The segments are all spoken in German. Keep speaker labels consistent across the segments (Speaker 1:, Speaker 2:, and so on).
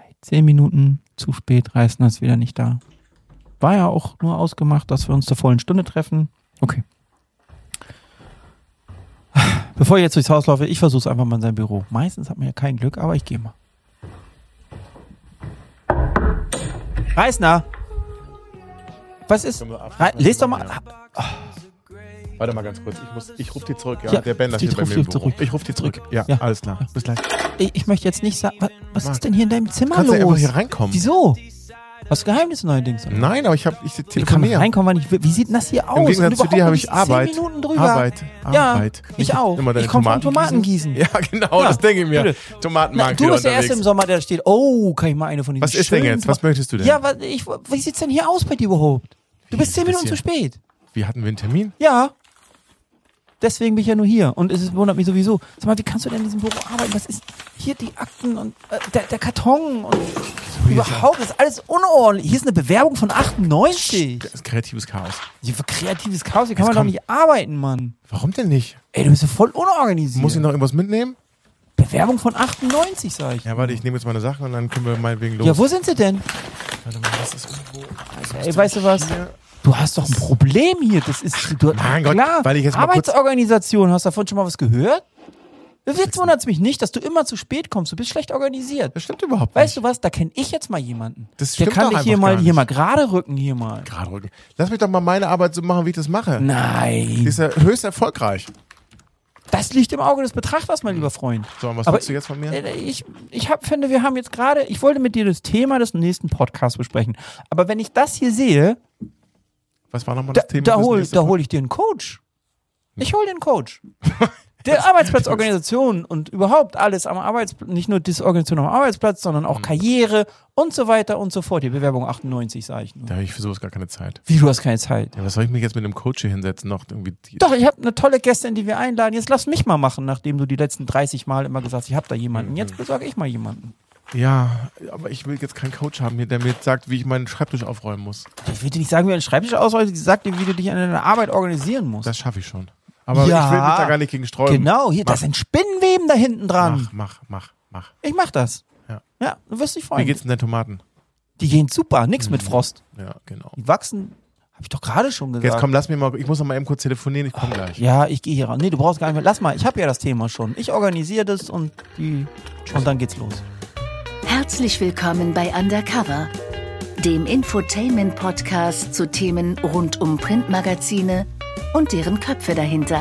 Speaker 1: 10 Minuten zu spät, Reisner ist wieder nicht da. War ja auch nur ausgemacht, dass wir uns zur vollen Stunde treffen. Okay. Bevor ich jetzt durchs Haus laufe, ich versuche es einfach mal in seinem Büro. Meistens hat man ja kein Glück, aber ich gehe mal. Reisner! Was ist? Lest doch mal.
Speaker 2: Warte mal ganz kurz, ich rufe die zurück. Ja, der Ben, das steht bei mir im Büro.
Speaker 1: Zurück.
Speaker 2: Ich rufe die zurück. Ja, alles klar. Bis gleich.
Speaker 1: Ich möchte jetzt nicht sagen, was ist denn hier in deinem Zimmer
Speaker 2: Kannst
Speaker 1: los?
Speaker 2: du einfach hier reinkommen?
Speaker 1: Wieso? Hast du Geheimnisse neuerdings?
Speaker 2: Nein, aber ich
Speaker 1: Ich kann
Speaker 2: telefoniere.
Speaker 1: reinkommen, wann ich will. Wie sieht denn das hier aus?
Speaker 2: Im Gegensatz
Speaker 1: Und
Speaker 2: zu dir
Speaker 1: überhaupt
Speaker 2: habe
Speaker 1: nicht
Speaker 2: ich Arbeit.
Speaker 1: 10 Minuten drüber. Ja, ich auch. Ich komme vom Tomatengießen.
Speaker 2: Ja, genau, das denke ich mir. Tomatenmarkt.
Speaker 1: Du bist der Erste im Sommer, der da steht, oh, kann ich mal eine von diesen
Speaker 2: Was ist denn jetzt? Was möchtest du denn?
Speaker 1: Ja, wie sieht's denn hier aus bei dir überhaupt? Du bist 10 Minuten zu spät.
Speaker 2: Wie, hatten wir einen Termin?
Speaker 1: Ja. Deswegen bin ich ja nur hier. Und es wundert mich sowieso. Sag mal, wie kannst du denn in diesem Büro arbeiten? Was ist hier die Akten und der Karton und überhaupt ist alles unordentlich. Hier ist eine Bewerbung von 98.
Speaker 2: Das ist kreatives Chaos.
Speaker 1: Ja, für kreatives Chaos, hier kann man doch nicht arbeiten, Mann.
Speaker 2: Warum denn nicht?
Speaker 1: Ey, du bist ja voll unorganisiert.
Speaker 2: Muss ich noch irgendwas mitnehmen?
Speaker 1: Bewerbung von 98, sag ich.
Speaker 2: Ja, warte, ich nehme jetzt meine Sachen und dann können wir meinetwegen los.
Speaker 1: Ja, wo sind sie denn?
Speaker 2: Warte mal, das ist irgendwo.
Speaker 1: Ey, weißt du was? Du hast doch ein Problem hier. Das ist,
Speaker 2: Mein Gott,
Speaker 1: klar,
Speaker 2: weil ich jetzt mal kurz...
Speaker 1: Arbeitsorganisation, hast du davon schon mal was gehört? Jetzt wundert es mich nicht, dass du immer zu spät kommst. Du bist schlecht organisiert.
Speaker 2: Das stimmt überhaupt nicht.
Speaker 1: Weißt du was, da kenne ich jetzt mal jemanden.
Speaker 2: Das
Speaker 1: der
Speaker 2: stimmt
Speaker 1: kann
Speaker 2: doch
Speaker 1: dich hier
Speaker 2: einfach gar
Speaker 1: mal
Speaker 2: nicht.
Speaker 1: gerade rücken, hier mal.
Speaker 2: Gerade rücken. Lass mich doch mal meine Arbeit so machen, wie ich das mache. Die
Speaker 1: Nein.
Speaker 2: ist ja höchst erfolgreich.
Speaker 1: Das liegt im Auge des Betrachters, mein lieber Freund.
Speaker 2: So, und was
Speaker 1: Aber
Speaker 2: willst du jetzt von mir?
Speaker 1: Ich finde, wir haben jetzt gerade, ich wollte mit dir das Thema des nächsten Podcasts besprechen. Aber wenn ich das hier sehe,
Speaker 2: Was war nochmal das Thema?
Speaker 1: da hol ich dir einen Coach. Ich hol dir einen Coach. Der Arbeitsplatzorganisation und überhaupt alles am Arbeitsplatz, nicht nur die Organisation am Arbeitsplatz, sondern auch Karriere und so weiter und so fort. Die Bewerbung 98, sage ich nur.
Speaker 2: Da habe ich für sowas gar keine Zeit.
Speaker 1: Wie, du hast keine Zeit?
Speaker 2: Ja, was soll ich mich jetzt mit einem Coach hier hinsetzen? Noch irgendwie
Speaker 1: Doch, ich habe eine tolle Gästin, die wir einladen. Jetzt lass mich mal machen, nachdem du die letzten 30 Mal immer gesagt hast, ich habe da jemanden. Jetzt besorge ich mal jemanden.
Speaker 2: Ja, aber ich will jetzt keinen Coach haben, der mir jetzt sagt, wie ich meinen Schreibtisch aufräumen muss.
Speaker 1: Ich will dir nicht sagen, wie ein Schreibtisch aussieht, ich sag dir, wie du dich an deiner Arbeit organisieren musst.
Speaker 2: Das schaffe ich schon. Aber
Speaker 1: Ja,
Speaker 2: ich will mich da gar nicht gegen sträuben.
Speaker 1: Genau, hier, da sind Spinnenweben da hinten dran.
Speaker 2: Mach.
Speaker 1: Ich mach das.
Speaker 2: Ja.
Speaker 1: Du wirst dich
Speaker 2: Wie
Speaker 1: freuen.
Speaker 2: geht's denn den Tomaten?
Speaker 1: Die gehen super, nix mit Frost.
Speaker 2: Ja, genau.
Speaker 1: Die wachsen, habe ich doch gerade schon gesagt.
Speaker 2: Jetzt komm, lass mir mal, ich muss noch mal eben kurz telefonieren, ich komme gleich.
Speaker 1: Ja, ich gehe hier ran. Nee, du brauchst gar nicht mehr. Lass mal, ich habe ja das Thema schon. Ich organisiere das und dann geht's los.
Speaker 3: Herzlich willkommen bei Undercover, dem Infotainment-Podcast zu Themen rund um Printmagazine und deren Köpfe dahinter.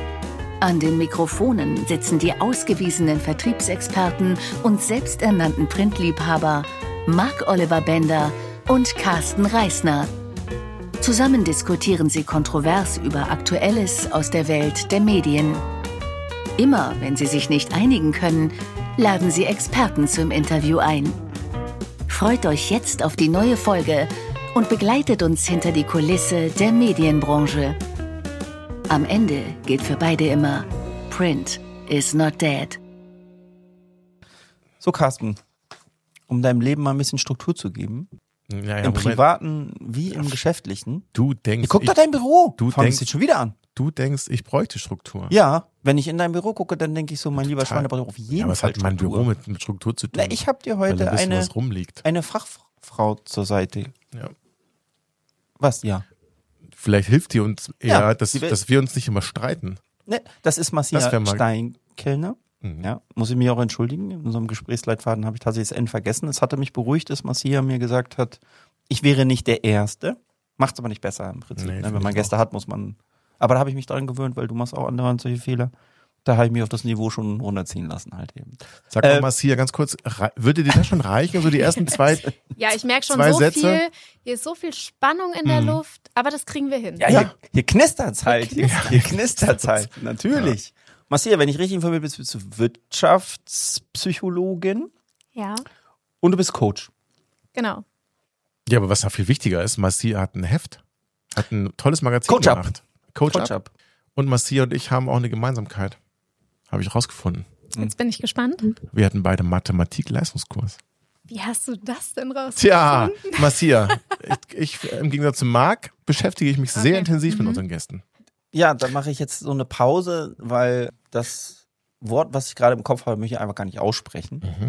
Speaker 3: An den Mikrofonen sitzen die ausgewiesenen Vertriebsexperten und selbsternannten Printliebhaber Marc-Oliver Bender und Carsten Reisner. Zusammen diskutieren sie kontrovers über Aktuelles aus der Welt der Medien. Immer, wenn sie sich nicht einigen können, laden sie Experten zum Interview ein. Freut euch jetzt auf die neue Folge und begleitet uns hinter die Kulisse der Medienbranche. Am Ende gilt für beide immer, Print is not dead.
Speaker 1: So, Carsten, um deinem Leben mal ein bisschen Struktur zu geben,
Speaker 2: Ja,
Speaker 1: im Privaten wie im Geschäftlichen.
Speaker 2: Du denkst,
Speaker 1: Guck doch dein Büro.
Speaker 2: du
Speaker 1: Fangst
Speaker 2: denkst-
Speaker 1: jetzt schon wieder an.
Speaker 2: du denkst, ich bräuchte Struktur.
Speaker 1: Ja, wenn ich in dein Büro gucke, dann denke ich so, mein lieber
Speaker 2: Total.
Speaker 1: Schwein, der braucht auf jeden
Speaker 2: Ja, aber was
Speaker 1: Fall
Speaker 2: hat mein
Speaker 1: Struktur.
Speaker 2: Büro mit Struktur zu tun?
Speaker 1: Na, ich habe dir
Speaker 2: Weil
Speaker 1: heute
Speaker 2: da wissen, was rumliegt.
Speaker 1: eine Fachfrau zur Seite.
Speaker 2: Ja.
Speaker 1: Was? Ja.
Speaker 2: Vielleicht hilft die uns eher,
Speaker 1: Ja,
Speaker 2: dass
Speaker 1: die will-
Speaker 2: wir uns nicht immer streiten.
Speaker 1: Ne, das ist
Speaker 2: Das wär
Speaker 1: Marcia
Speaker 2: mal-
Speaker 1: Steinkellner.
Speaker 2: Mhm.
Speaker 1: Ja, muss ich mich auch entschuldigen. In unserem Gesprächsleitfaden habe ich tatsächlich das N vergessen. Es hatte mich beruhigt, dass Marcia mir gesagt hat, ich wäre nicht der Erste. Macht's aber nicht besser im Prinzip.
Speaker 2: Nee,
Speaker 1: Ne?
Speaker 2: find
Speaker 1: Wenn man
Speaker 2: ich
Speaker 1: Gäste hat, muss man. Aber da habe ich mich dran gewöhnt, weil du machst auch andauernd solche Fehler. Da habe ich mich auf das Niveau schon runterziehen lassen halt eben.
Speaker 2: Sag mal, Marcia, ganz kurz, würde dir das schon reichen? So die ersten zwei?
Speaker 4: Ja, ich merke schon
Speaker 2: Zwei
Speaker 4: so
Speaker 2: Sätze?
Speaker 4: viel. Hier ist so viel Spannung in der Luft, aber das kriegen wir hin.
Speaker 1: Ja, hier knistert's halt. Hier knistert's halt. Natürlich. Marcia, wenn ich richtig informiert bin, bist du Wirtschaftspsychologin
Speaker 4: Ja,
Speaker 1: und du bist Coach.
Speaker 4: genau.
Speaker 2: Ja, aber was da viel wichtiger ist, Marcia hat ein Heft, hat ein tolles Magazin
Speaker 1: Coach Up.
Speaker 2: gemacht. Coach Up. Und Marcia und ich haben auch eine Gemeinsamkeit. Habe ich rausgefunden.
Speaker 4: Jetzt bin ich gespannt.
Speaker 2: Wir hatten beide Mathematik-Leistungskurs.
Speaker 4: Wie hast du das denn rausgefunden?
Speaker 2: Tja, Marcia, ich im Gegensatz zu Marc beschäftige ich mich sehr
Speaker 4: Okay.
Speaker 2: intensiv mit unseren Gästen.
Speaker 1: Ja, da mache ich jetzt so eine Pause, weil das Wort, was ich gerade im Kopf habe, möchte ich einfach gar nicht aussprechen.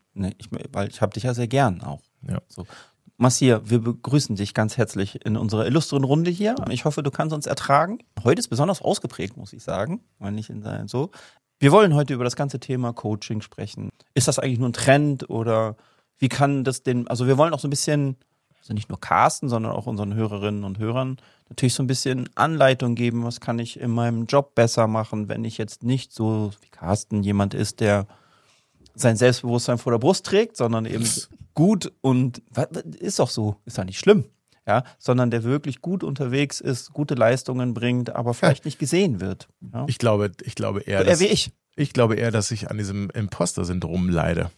Speaker 1: Ne, weil ich habe dich ja sehr gern auch.
Speaker 2: Ja.
Speaker 1: So. Massier, wir begrüßen dich ganz herzlich in unserer illustren Runde hier. Ich hoffe, du kannst uns ertragen. Heute ist besonders ausgeprägt, muss ich sagen. Weil nicht so. Wir wollen heute über das ganze Thema Coaching sprechen. Ist das eigentlich nur ein Trend oder wie kann das also wir wollen auch so ein bisschen, also nicht nur Carsten, sondern auch unseren Hörerinnen und Hörern natürlich so ein bisschen Anleitung geben, was kann ich in meinem Job besser machen, wenn ich jetzt nicht so wie Carsten jemand ist, der sein Selbstbewusstsein vor der Brust trägt, sondern eben gut und ist doch so, ist doch nicht schlimm, ja, sondern der wirklich gut unterwegs ist, gute Leistungen bringt, aber vielleicht nicht gesehen wird. Ja?
Speaker 2: Ich glaube eher,
Speaker 1: wie ich.
Speaker 2: Ich glaube eher, dass ich an diesem Imposter-Syndrom leide.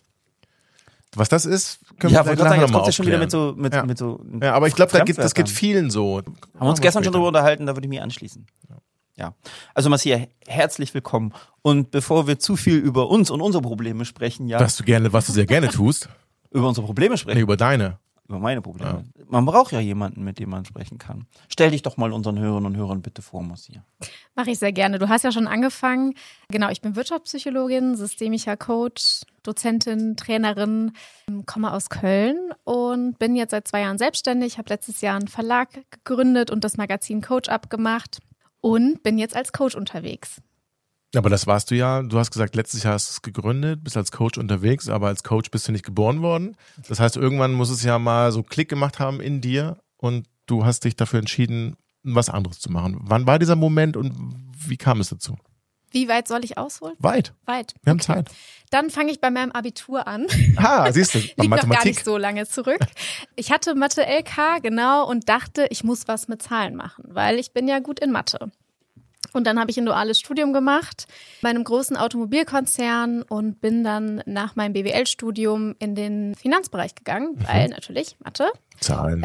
Speaker 2: Was das ist, können
Speaker 1: ja,
Speaker 2: wir
Speaker 1: vielleicht nachher
Speaker 2: noch mal
Speaker 1: kommt ja schon wieder
Speaker 2: aufklären.
Speaker 1: mit so
Speaker 2: Ja, aber ich glaube, das geht vielen so.
Speaker 1: Haben wir uns gestern schon drüber unterhalten, da würde ich mich anschließen. Ja. Also Massier, herzlich willkommen. Und bevor wir zu viel über uns und unsere Probleme sprechen,
Speaker 2: Was du sehr gerne tust.
Speaker 1: über unsere Probleme sprechen.
Speaker 2: Nee, über deine.
Speaker 1: Über meine Probleme. Ja. Man braucht ja jemanden, mit dem man sprechen kann. Stell dich doch mal unseren Hörerinnen und Hörern bitte vor, Massier.
Speaker 4: Mache ich sehr gerne. Du hast ja schon angefangen. Genau, ich bin Wirtschaftspsychologin, systemischer Coach, Dozentin, Trainerin, komme aus Köln und bin jetzt seit 2 Jahren selbstständig, habe letztes Jahr einen Verlag gegründet und das Magazin Coach Up gemacht und bin jetzt als Coach unterwegs.
Speaker 2: Aber das warst du ja. Du hast gesagt, letztes Jahr hast du es gegründet, bist als Coach unterwegs, aber als Coach bist du nicht geboren worden. Das heißt, irgendwann muss es ja mal so Klick gemacht haben in dir und du hast dich dafür entschieden, was anderes zu machen. Wann war dieser Moment und wie kam es dazu?
Speaker 4: Wie weit soll ich ausholen?
Speaker 2: Weit. Wir haben Zeit.
Speaker 4: Dann fange ich bei meinem Abitur an.
Speaker 2: Siehst du, bei
Speaker 4: Liegt
Speaker 2: Mathematik.
Speaker 4: noch gar nicht so lange zurück. Ich hatte Mathe-LK, genau, und dachte, ich muss was mit Zahlen machen, weil ich bin ja gut in Mathe. Und dann habe ich ein duales Studium gemacht bei einem großen Automobilkonzern und bin dann nach meinem BWL-Studium in den Finanzbereich gegangen, weil natürlich Mathe, Zahlen,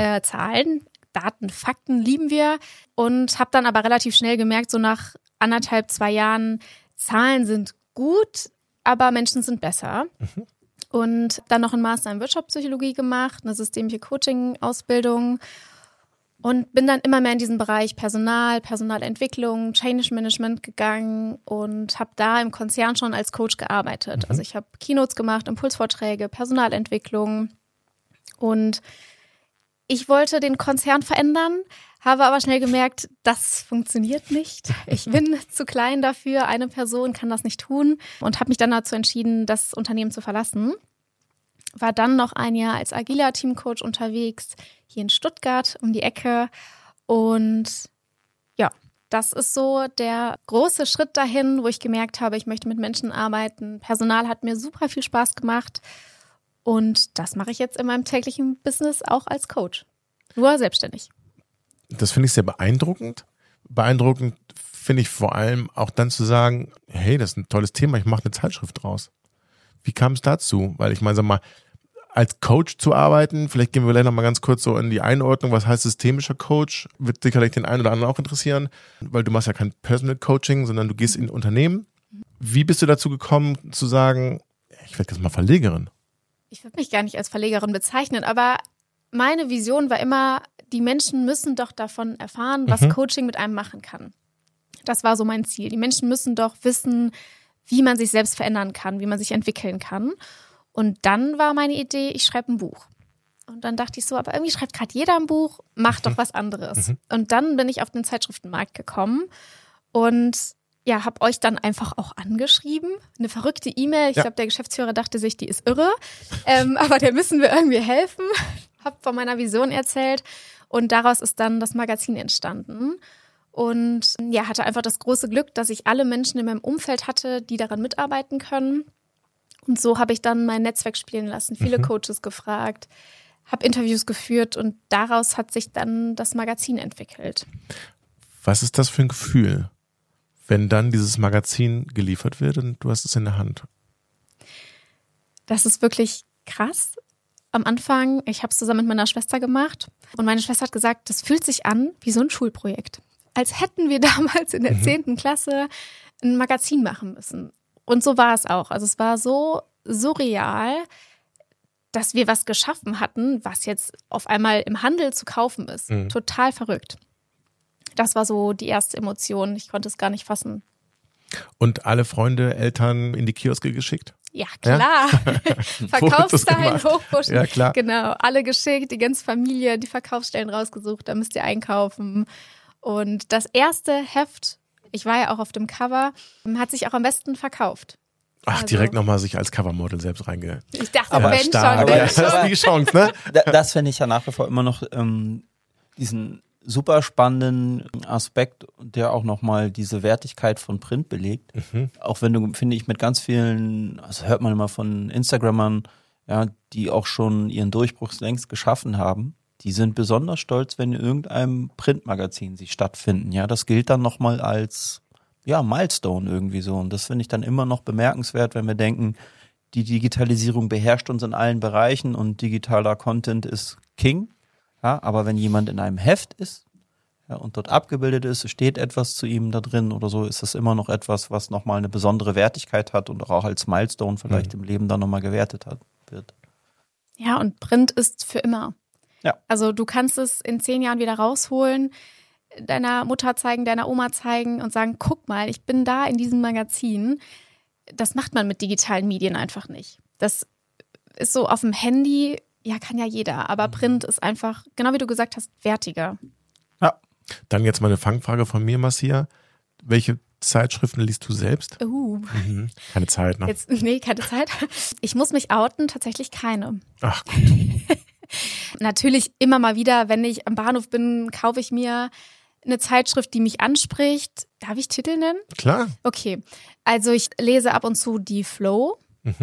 Speaker 4: Daten, Fakten lieben wir und habe dann aber relativ schnell gemerkt, so nach 1,5, 2 Jahren, Zahlen sind gut, aber Menschen sind besser. Und dann noch einen Master in Wirtschaftspsychologie gemacht, eine systemische Coaching-Ausbildung. Und bin dann immer mehr in diesen Bereich Personalentwicklung, Change Management gegangen und habe da im Konzern schon als Coach gearbeitet. Also ich habe Keynotes gemacht, Impulsvorträge, Personalentwicklung und ich wollte den Konzern verändern, habe aber schnell gemerkt, das funktioniert nicht. Ich bin zu klein dafür, eine Person kann das nicht tun und habe mich dann dazu entschieden, das Unternehmen zu verlassen. War dann noch 1 Jahr als agiler Teamcoach unterwegs, hier in Stuttgart um die Ecke. Und ja, das ist so der große Schritt dahin, wo ich gemerkt habe, ich möchte mit Menschen arbeiten. Personal hat mir super viel Spaß gemacht. Und das mache ich jetzt in meinem täglichen Business auch als Coach. Nur selbstständig.
Speaker 2: Das finde ich sehr beeindruckend. Beeindruckend finde ich vor allem auch dann zu sagen, hey, das ist ein tolles Thema, ich mache eine Zeitschrift draus. Wie kam es dazu? Weil ich meine, sag mal, als Coach zu arbeiten, vielleicht gehen wir gleich noch mal ganz kurz so in die Einordnung, was heißt systemischer Coach, wird sicherlich den einen oder anderen auch interessieren, weil du machst ja kein Personal Coaching, sondern du gehst in Unternehmen. Wie bist du dazu gekommen zu sagen, ich werde jetzt mal Verlegerin?
Speaker 4: Ich würde mich gar nicht als Verlegerin bezeichnen, aber meine Vision war immer, die Menschen müssen doch davon erfahren, was Coaching mit einem machen kann. Das war so mein Ziel. Die Menschen müssen doch wissen, wie man sich selbst verändern kann, wie man sich entwickeln kann. Und dann war meine Idee, ich schreibe ein Buch. Und dann dachte ich so, aber irgendwie schreibt gerade jeder ein Buch, mach doch was anderes. Und dann bin ich auf den Zeitschriftenmarkt gekommen und ja, habe euch dann einfach auch angeschrieben. Eine verrückte E-Mail. Ich glaube, der Geschäftsführer dachte sich, die ist irre. Aber der müssen wir irgendwie helfen. Habe von meiner Vision erzählt und daraus ist dann das Magazin entstanden. Und ja, hatte einfach das große Glück, dass ich alle Menschen in meinem Umfeld hatte, die daran mitarbeiten können. Und so habe ich dann mein Netzwerk spielen lassen, viele Coaches gefragt, habe Interviews geführt und daraus hat sich dann das Magazin entwickelt.
Speaker 2: Was ist das für ein Gefühl, wenn dann dieses Magazin geliefert wird und du hast es in der Hand?
Speaker 4: Das ist wirklich krass. Am Anfang, ich habe es zusammen mit meiner Schwester gemacht und meine Schwester hat gesagt, das fühlt sich an wie so ein Schulprojekt. Als hätten wir damals in der 10. Klasse ein Magazin machen müssen. Und so war es auch. Also es war so surreal, dass wir was geschaffen hatten, was jetzt auf einmal im Handel zu kaufen ist. Total verrückt. Das war so die erste Emotion. Ich konnte es gar nicht fassen.
Speaker 2: Und alle Freunde, Eltern in die Kioske geschickt?
Speaker 4: Ja, klar. Verkaufszahlen hochpushen.
Speaker 2: Ja, klar.
Speaker 4: Genau, alle geschickt, die ganze Familie, die Verkaufsstellen rausgesucht, da müsst ihr einkaufen. Und das erste Heft, ich war ja auch auf dem Cover, hat sich auch am besten verkauft.
Speaker 2: Ach, direkt nochmal sich als Covermodel selbst reinge...
Speaker 4: Ich dachte,
Speaker 1: Aber
Speaker 4: wenn
Speaker 1: stark.
Speaker 4: schon,
Speaker 2: Aber
Speaker 4: wenn
Speaker 2: das ist
Speaker 4: schon.
Speaker 2: die Chance, ne?
Speaker 1: Das finde ich ja nach wie vor immer noch diesen super spannenden Aspekt, der auch nochmal diese Wertigkeit von Print belegt. Auch wenn du, finde ich, mit ganz vielen, also hört man immer von Instagrammern, ja, die auch schon ihren Durchbruch längst geschaffen haben, die sind besonders stolz, wenn in irgendeinem Printmagazin sie stattfinden. Ja, das gilt dann nochmal als Milestone irgendwie so. Und das finde ich dann immer noch bemerkenswert, wenn wir denken, die Digitalisierung beherrscht uns in allen Bereichen und digitaler Content ist King. Ja, aber wenn jemand in einem Heft ist, ja, und dort abgebildet ist, steht etwas zu ihm da drin oder so, ist das immer noch etwas, was nochmal eine besondere Wertigkeit hat und auch als Milestone vielleicht im Leben dann nochmal gewertet wird.
Speaker 4: Ja, und Print ist für immer.
Speaker 1: Ja.
Speaker 4: Also du kannst es in 10 Jahren wieder rausholen, deiner Mutter zeigen, deiner Oma zeigen und sagen, guck mal, ich bin da in diesem Magazin. Das macht man mit digitalen Medien einfach nicht. Das ist so auf dem Handy, ja, kann ja jeder, aber Print ist einfach, genau wie du gesagt hast, wertiger.
Speaker 1: Ja.
Speaker 2: Dann jetzt mal eine Fangfrage von mir, Marcia. Welche Zeitschriften liest du selbst? Keine Zeit, ne?
Speaker 4: Nee, keine Zeit. Ich muss mich outen, tatsächlich keine.
Speaker 2: Ach gut.
Speaker 4: Natürlich immer mal wieder, wenn ich am Bahnhof bin, kaufe ich mir eine Zeitschrift, die mich anspricht. Darf ich Titel nennen?
Speaker 2: Klar.
Speaker 4: Okay, also ich lese ab und zu die Flow.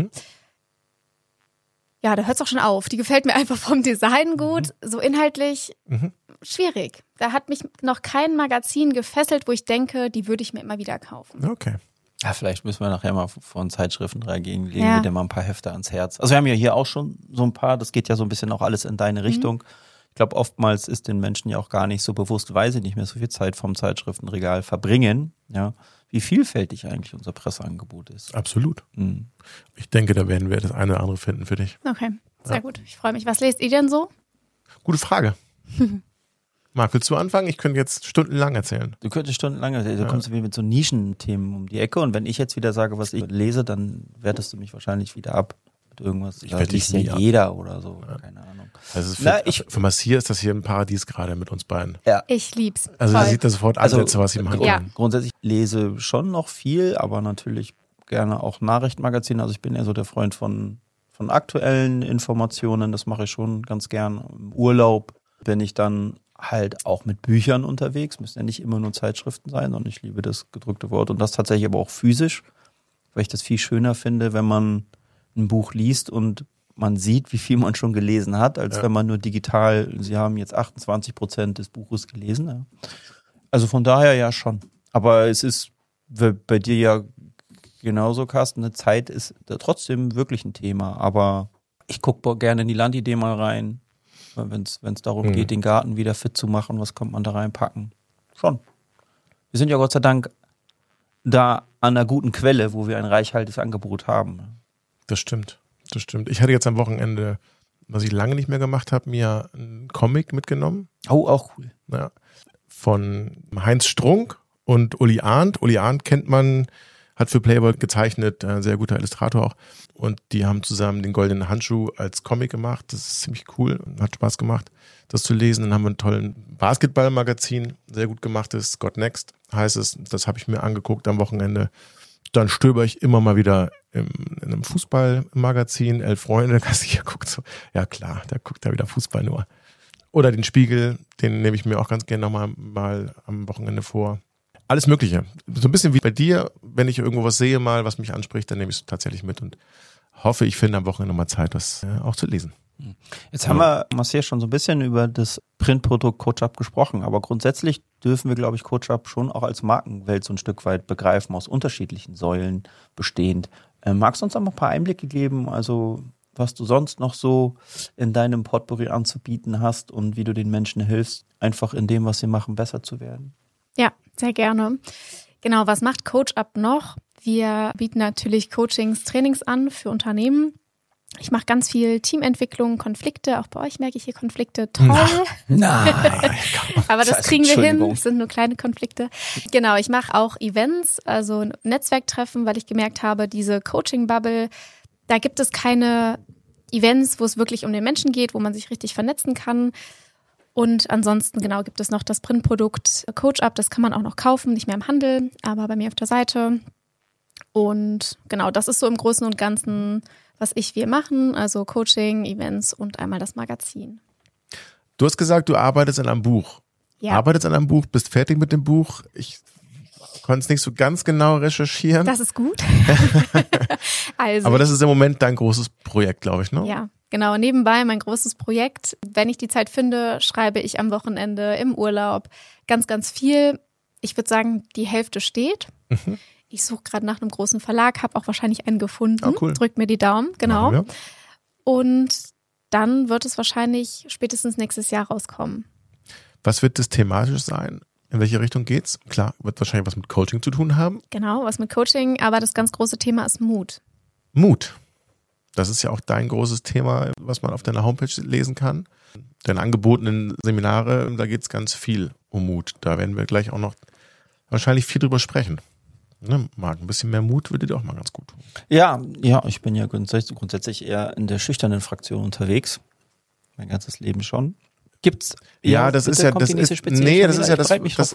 Speaker 4: Ja, da hört es auch schon auf. Die gefällt mir einfach vom Design gut. So inhaltlich schwierig. Da hat mich noch kein Magazin gefesselt, wo ich denke, die würde ich mir immer wieder kaufen.
Speaker 2: Okay.
Speaker 1: Ja, vielleicht müssen wir nachher mal von Zeitschriften reingehen, legen
Speaker 4: Ja.
Speaker 1: wir dir mal ein paar Hefte ans Herz. Also wir haben ja hier auch schon so ein paar, das geht ja so ein bisschen auch alles in deine Richtung. Ich glaube, oftmals ist den Menschen ja auch gar nicht so bewusst, weil sie nicht mehr so viel Zeit vom Zeitschriftenregal verbringen, ja, wie vielfältig eigentlich unser Presseangebot ist.
Speaker 2: Absolut.
Speaker 1: Mhm.
Speaker 2: Ich denke, da werden wir das eine oder andere finden für dich.
Speaker 4: Okay, sehr gut. Ich freue mich. Was lest ihr denn so?
Speaker 2: Gute Frage. Marc, willst du anfangen? Ich könnte jetzt stundenlang erzählen.
Speaker 1: Du könntest stundenlang, du kommst wieder mit so Nischenthemen um die Ecke und wenn ich jetzt wieder sage, was ich lese, dann wertest du mich wahrscheinlich wieder ab mit irgendwas.
Speaker 2: Ich
Speaker 1: Da
Speaker 2: werde dich
Speaker 1: liest ja
Speaker 2: nie ab.
Speaker 1: jeder oder so, keine Ahnung.
Speaker 2: Also
Speaker 1: Na,
Speaker 2: für Marcia ist das hier ein Paradies gerade mit uns beiden.
Speaker 4: Ich lieb's.
Speaker 2: Also
Speaker 4: Toll.
Speaker 2: da sieht er sofort Ansätze, was sie machen.
Speaker 4: Ja.
Speaker 1: Grundsätzlich lese schon noch viel, aber natürlich gerne auch Nachrichtenmagazine. Also ich bin eher so der Freund von aktuellen Informationen. Das mache ich schon ganz gern. Im Urlaub bin ich dann halt auch mit Büchern unterwegs. Müssen ja nicht immer nur Zeitschriften sein, sondern ich liebe das gedrückte Wort und das tatsächlich aber auch physisch, weil ich das viel schöner finde, wenn man ein Buch liest und man sieht, wie viel man schon gelesen hat, als wenn man nur digital, Sie haben jetzt 28% des Buches gelesen. Ja. Also von daher ja schon. Aber es ist bei dir ja genauso, Carsten, eine Zeit ist da trotzdem wirklich ein Thema. Aber ich gucke gerne in die Landidee mal rein, wenn es darum geht, den Garten wieder fit zu machen. Was kommt man da reinpacken? Schon. Wir sind ja Gott sei Dank da an einer guten Quelle, wo wir ein reichhaltiges Angebot haben.
Speaker 2: Das stimmt. Das stimmt. Ich hatte jetzt am Wochenende, was ich lange nicht mehr gemacht habe, mir einen Comic mitgenommen.
Speaker 1: Oh, auch cool.
Speaker 2: Ja, von Heinz Strunk und Uli Arndt. Uli Arndt kennt man, hat für Playboy gezeichnet, sehr guter Illustrator auch. Und die haben zusammen den Goldenen Handschuh als Comic gemacht. Das ist ziemlich cool und hat Spaß gemacht, das zu lesen. Dann haben wir einen tollen Basketballmagazin, sehr gut gemachtes, Got Next heißt es. Das habe ich mir angeguckt am Wochenende. Dann stöber ich immer mal wieder in einem Fußballmagazin, 11 Freunde, Kassier guckt so, ja klar, da guckt er wieder Fußball nur. Oder den Spiegel, den nehme ich mir auch ganz gerne nochmal mal am Wochenende vor. Alles Mögliche. So ein bisschen wie bei dir, wenn ich irgendwo was sehe mal, was mich anspricht, dann nehme ich es tatsächlich mit und hoffe, ich finde am Wochenende nochmal Zeit, das auch zu lesen.
Speaker 1: Jetzt haben wir, Marcia, schon so ein bisschen über das Printprodukt CoachUp gesprochen, aber grundsätzlich dürfen wir, glaube ich, CoachUp schon auch als Markenwelt so ein Stück weit begreifen, aus unterschiedlichen Säulen bestehend. Magst du uns auch mal ein paar Einblicke geben, also was du sonst noch so in deinem Potpourri anzubieten hast und wie du den Menschen hilfst, einfach in dem, was sie machen, besser zu werden?
Speaker 4: Ja, sehr gerne. Genau, was macht CoachUp noch? Wir bieten natürlich Coachings, Trainings an für Unternehmen. Ich mache ganz viel Teamentwicklung, Konflikte. Auch bei euch merke ich hier Konflikte. Toll.
Speaker 1: Nein.
Speaker 4: Aber das
Speaker 1: Scheiße,
Speaker 4: kriegen wir hin.
Speaker 1: Entschuldigung.
Speaker 4: Das sind nur kleine Konflikte. Genau, ich mache auch Events, also Netzwerktreffen, weil ich gemerkt habe, diese Coaching-Bubble, Da gibt es keine Events, wo es wirklich um den Menschen geht, wo man sich richtig vernetzen kann. Und ansonsten, genau, gibt es noch das Printprodukt Coach-Up, das kann man auch noch kaufen, nicht mehr im Handel, aber bei mir auf der Seite. Und genau, das ist so im Großen und Ganzen, was wir machen, also Coaching, Events und einmal das Magazin.
Speaker 2: Du hast gesagt, du arbeitest an einem Buch.
Speaker 4: Ja.
Speaker 2: Arbeitest an einem Buch, bist fertig mit dem Buch. Ich konnte es nicht so ganz genau recherchieren.
Speaker 4: Das ist gut. Also,
Speaker 2: aber das ist im Moment dein großes Projekt, glaube ich, ne?
Speaker 4: Ja, genau. Nebenbei mein großes Projekt. Wenn ich die Zeit finde, schreibe ich am Wochenende, im Urlaub ganz, ganz viel. Ich würde sagen, die Hälfte steht.
Speaker 2: Mhm.
Speaker 4: Ich suche gerade nach einem großen Verlag, habe auch wahrscheinlich einen gefunden.
Speaker 2: Oh, cool.
Speaker 4: Drückt mir die Daumen, genau.
Speaker 2: Machen wir.
Speaker 4: Und dann wird es wahrscheinlich spätestens nächstes Jahr rauskommen.
Speaker 2: Was wird das thematisch sein? In welche Richtung geht's? Klar, wird wahrscheinlich was mit Coaching zu tun haben.
Speaker 4: Genau, was mit Coaching, aber das ganz große Thema ist Mut.
Speaker 2: Mut. Das ist ja auch dein großes Thema, was man auf deiner Homepage lesen kann. Deine angebotenen Seminare, da geht's ganz viel um Mut. Da werden wir gleich auch noch wahrscheinlich viel drüber sprechen. Ne, Marc, ein bisschen mehr Mut würde dir auch mal ganz gut tun.
Speaker 1: Ja, ich bin ja grundsätzlich eher in der schüchternen Fraktion unterwegs. Mein ganzes Leben schon. Gibt's?
Speaker 2: Ja, das ist ja, das ist, nee, das ist ja das,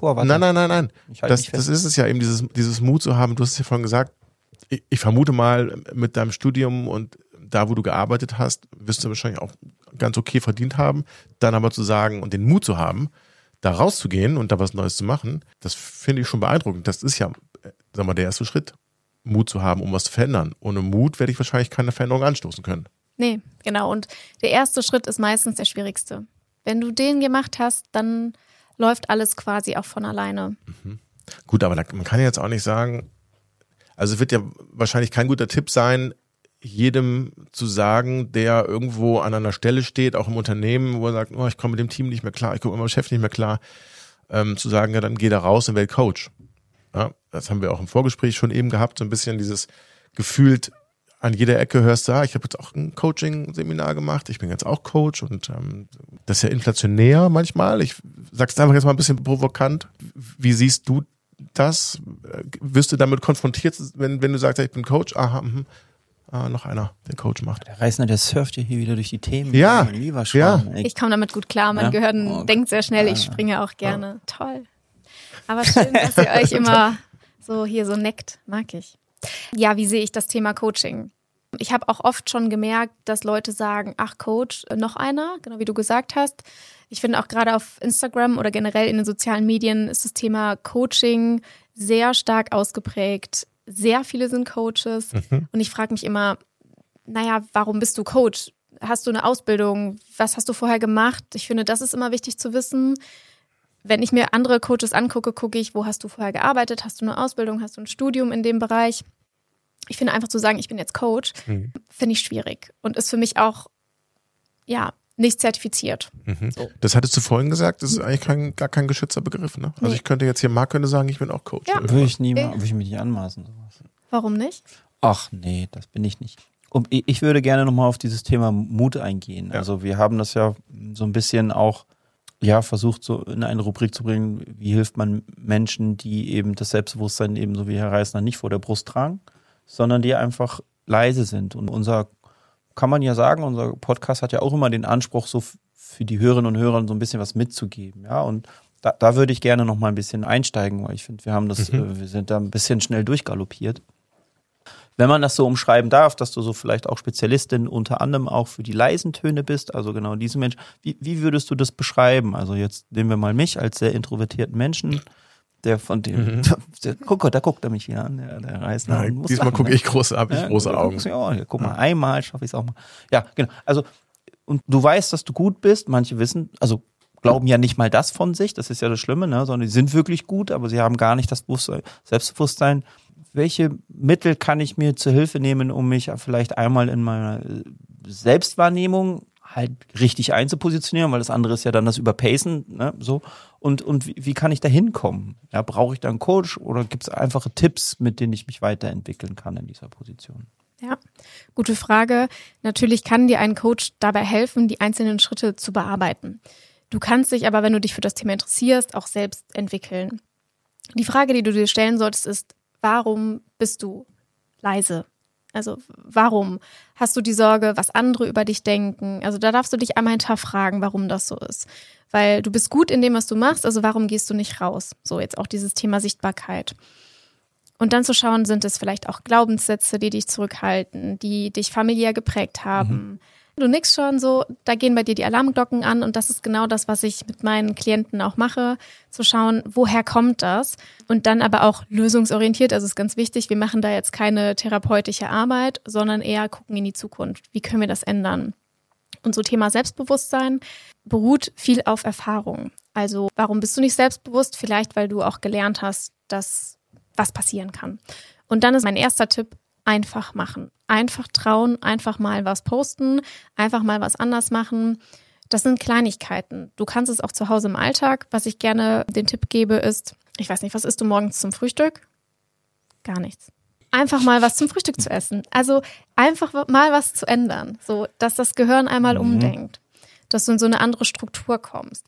Speaker 2: nein. Das ist es ja eben, dieses Mut zu haben. Du hast es ja vorhin gesagt, ich vermute mal, mit deinem Studium und da, wo du gearbeitet hast, wirst du wahrscheinlich auch ganz okay verdient haben. Dann aber zu sagen und den Mut zu haben, da rauszugehen und da was Neues zu machen, das finde ich schon beeindruckend. Das ist ja, sag mal, der erste Schritt, Mut zu haben, um was zu verändern. Ohne Mut werde ich wahrscheinlich keine Veränderung anstoßen können. Nee,
Speaker 4: genau. Und der erste Schritt ist meistens der schwierigste. Wenn du den gemacht hast, dann läuft alles quasi auch von alleine.
Speaker 2: Mhm. Gut, aber man kann ja jetzt auch nicht sagen, also es wird ja wahrscheinlich kein guter Tipp sein, jedem zu sagen, der irgendwo an einer Stelle steht, auch im Unternehmen, wo er sagt, oh, ich komme mit dem Team nicht mehr klar, ich komme mit meinem Chef nicht mehr klar, zu sagen, ja, dann geh da raus und werd Coach. Ja, das haben wir auch im Vorgespräch schon eben gehabt, so ein bisschen dieses gefühlt, an jeder Ecke hörst du, ich habe jetzt auch ein Coaching-Seminar gemacht, ich bin jetzt auch Coach und das ist ja inflationär manchmal. Ich sag's einfach jetzt mal ein bisschen provokant. Wie siehst du das? Wirst du damit konfrontiert, wenn du sagst, ich bin Coach? Aha, noch einer, der Coach macht.
Speaker 1: Der Reisner, der surft ja hier wieder durch die Themen.
Speaker 2: Ja,
Speaker 1: ja.
Speaker 4: Ich komme damit gut klar. Mein Gehirn denkt sehr schnell, ich springe auch gerne. Toll. Aber schön, dass ihr euch immer so hier so neckt. Mag ich. Ja, wie sehe ich das Thema Coaching? Ich habe auch oft schon gemerkt, dass Leute sagen, ach Coach, noch einer, genau wie du gesagt hast. Ich finde auch gerade auf Instagram oder generell in den sozialen Medien ist das Thema Coaching sehr stark ausgeprägt. Sehr viele sind Coaches und ich frage mich immer, naja, warum bist du Coach? Hast du eine Ausbildung? Was hast du vorher gemacht? Ich finde, das ist immer wichtig zu wissen. Wenn ich mir andere Coaches angucke, gucke ich, wo hast du vorher gearbeitet? Hast du eine Ausbildung? Hast du ein Studium in dem Bereich? Ich finde einfach zu sagen, ich bin jetzt Coach, finde ich schwierig und ist für mich auch, nicht zertifiziert. So.
Speaker 2: Das hattest du vorhin gesagt, das ist eigentlich gar kein geschützter Begriff, ne? Also ich könnte jetzt hier, Marc könnte sagen, ich bin auch Coach.
Speaker 1: Ja. Würde ich mir nicht anmaßen. Sowas.
Speaker 4: Warum nicht?
Speaker 1: Ach nee, das bin ich nicht. Und ich würde gerne nochmal auf dieses Thema Mut eingehen. Ja. Also wir haben das ja so ein bisschen auch versucht, so in eine Rubrik zu bringen, wie hilft man Menschen, die eben das Selbstbewusstsein eben so wie Herr Reisner nicht vor der Brust tragen, sondern die einfach leise sind. Und unser Podcast hat ja auch immer den Anspruch, so für die Hörerinnen und Hörer so ein bisschen was mitzugeben. Ja, und da würde ich gerne noch mal ein bisschen einsteigen, weil ich finde, wir sind da ein bisschen schnell durchgaloppiert. Wenn man das so umschreiben darf, dass du so vielleicht auch Spezialistin unter anderem auch für die leisen Töne bist, also genau diesen Mensch, wie würdest du das beschreiben? Also jetzt nehmen wir mal mich als sehr introvertierten Menschen, der von dem, da guckt er mich wieder an, der Reisner.
Speaker 2: Nein, diesmal gucke ich große Augen.
Speaker 1: Guck mal, einmal schaffe ich es auch mal. Ja, genau. Also, und du weißt, dass du gut bist. Manche wissen, also glauben ja nicht mal das von sich, das ist ja das Schlimme, ne? Sondern die sind wirklich gut, aber sie haben gar nicht das Selbstbewusstsein. Welche Mittel kann ich mir zur Hilfe nehmen, um mich vielleicht einmal in meiner Selbstwahrnehmung halt richtig einzupositionieren, weil das andere ist ja dann das Überpacen, ne, so. Und wie kann ich da hinkommen? Ja, brauche ich da einen Coach oder gibt es einfache Tipps, mit denen ich mich weiterentwickeln kann in dieser Position?
Speaker 4: Ja, gute Frage. Natürlich kann dir ein Coach dabei helfen, die einzelnen Schritte zu bearbeiten. Du kannst dich aber, wenn du dich für das Thema interessierst, auch selbst entwickeln. Die Frage, die du dir stellen solltest, ist, warum bist du leise? Also warum hast du die Sorge, was andere über dich denken? Also da darfst du dich einmal hinterfragen, warum das so ist. Weil du bist gut in dem, was du machst, also warum gehst du nicht raus? So jetzt auch dieses Thema Sichtbarkeit. Und dann zu schauen, sind es vielleicht auch Glaubenssätze, die dich zurückhalten, die dich familiär geprägt haben. Du nickst schon so, da gehen bei dir die Alarmglocken an und das ist genau das, was ich mit meinen Klienten auch mache, zu schauen, woher kommt das? Und dann aber auch lösungsorientiert, also ist ganz wichtig, wir machen da jetzt keine therapeutische Arbeit, sondern eher gucken in die Zukunft. Wie können wir das ändern? Und so Thema Selbstbewusstsein beruht viel auf Erfahrung. Also warum bist du nicht selbstbewusst? Vielleicht, weil du auch gelernt hast, dass was passieren kann. Und dann ist mein erster Tipp, einfach machen. Einfach trauen, einfach mal was posten, einfach mal was anders machen. Das sind Kleinigkeiten. Du kannst es auch zu Hause im Alltag. Was ich gerne den Tipp gebe ist, ich weiß nicht, was isst du morgens zum Frühstück? Gar nichts. Einfach mal was zum Frühstück zu essen. Also einfach mal was zu ändern, so dass das Gehirn einmal umdenkt, dass du in so eine andere Struktur kommst.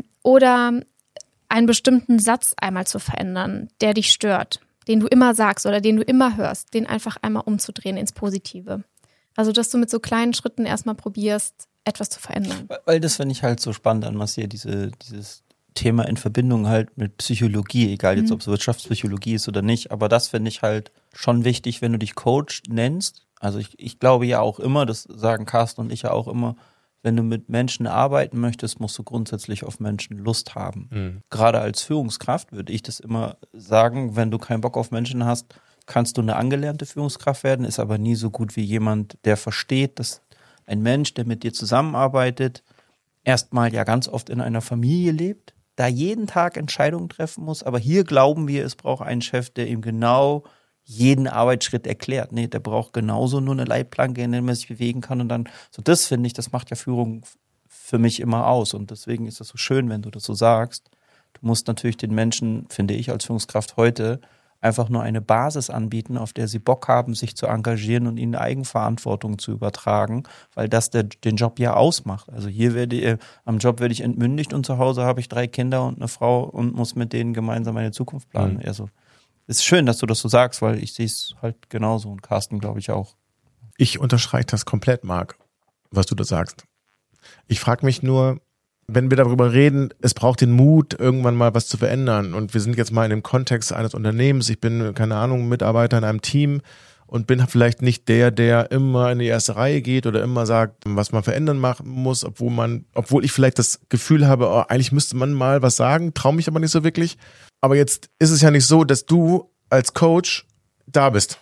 Speaker 4: Oder einen bestimmten Satz einmal zu verändern, der dich stört, den du immer sagst oder den du immer hörst, den einfach einmal umzudrehen ins Positive. Also, dass du mit so kleinen Schritten erstmal probierst, etwas zu verändern.
Speaker 5: Weil das finde ich halt so spannend an Marcia, dieses Thema in Verbindung halt mit Psychologie, egal jetzt, ob es Wirtschaftspsychologie ist oder nicht, aber das finde ich halt schon wichtig, wenn du dich Coach nennst. Also ich glaube ja auch immer, das sagen Carsten und ich ja auch immer, wenn du mit Menschen arbeiten möchtest, musst du grundsätzlich auf Menschen Lust haben. Gerade als Führungskraft würde ich das immer sagen, wenn du keinen Bock auf Menschen hast, kannst du eine angelernte Führungskraft werden, ist aber nie so gut wie jemand, der versteht, dass ein Mensch, der mit dir zusammenarbeitet, erstmal ja ganz oft in einer Familie lebt, da jeden Tag Entscheidungen treffen muss, aber hier glauben wir, es braucht einen Chef, der ihm genau jeden Arbeitsschritt erklärt. Nee, der braucht genauso nur eine Leitplanke, in der man sich bewegen kann und dann, so das finde ich, das macht ja Führung für mich immer aus und deswegen ist das so schön, wenn du das so sagst. Du musst natürlich den Menschen, finde ich als Führungskraft heute, einfach nur eine Basis anbieten, auf der sie Bock haben, sich zu engagieren und ihnen Eigenverantwortung zu übertragen, weil das den Job ja ausmacht. Also hier am Job werde ich entmündigt und zu Hause habe ich 3 Kinder und eine Frau und muss mit denen gemeinsam meine Zukunft planen. Also ist schön, dass du das so sagst, weil ich sehe es halt genauso und Carsten, glaube ich, auch.
Speaker 2: Ich unterstreiche das komplett, Marc, was du da sagst. Ich frage mich nur, wenn wir darüber reden, es braucht den Mut, irgendwann mal was zu verändern und wir sind jetzt mal in dem Kontext eines Unternehmens, ich bin, keine Ahnung, Mitarbeiter in einem Team und bin vielleicht nicht der immer in die erste Reihe geht oder immer sagt, was man verändern machen muss, obwohl ich vielleicht das Gefühl habe, oh, eigentlich müsste man mal was sagen, traue mich aber nicht so wirklich. Aber jetzt ist es ja nicht so, dass du als Coach da bist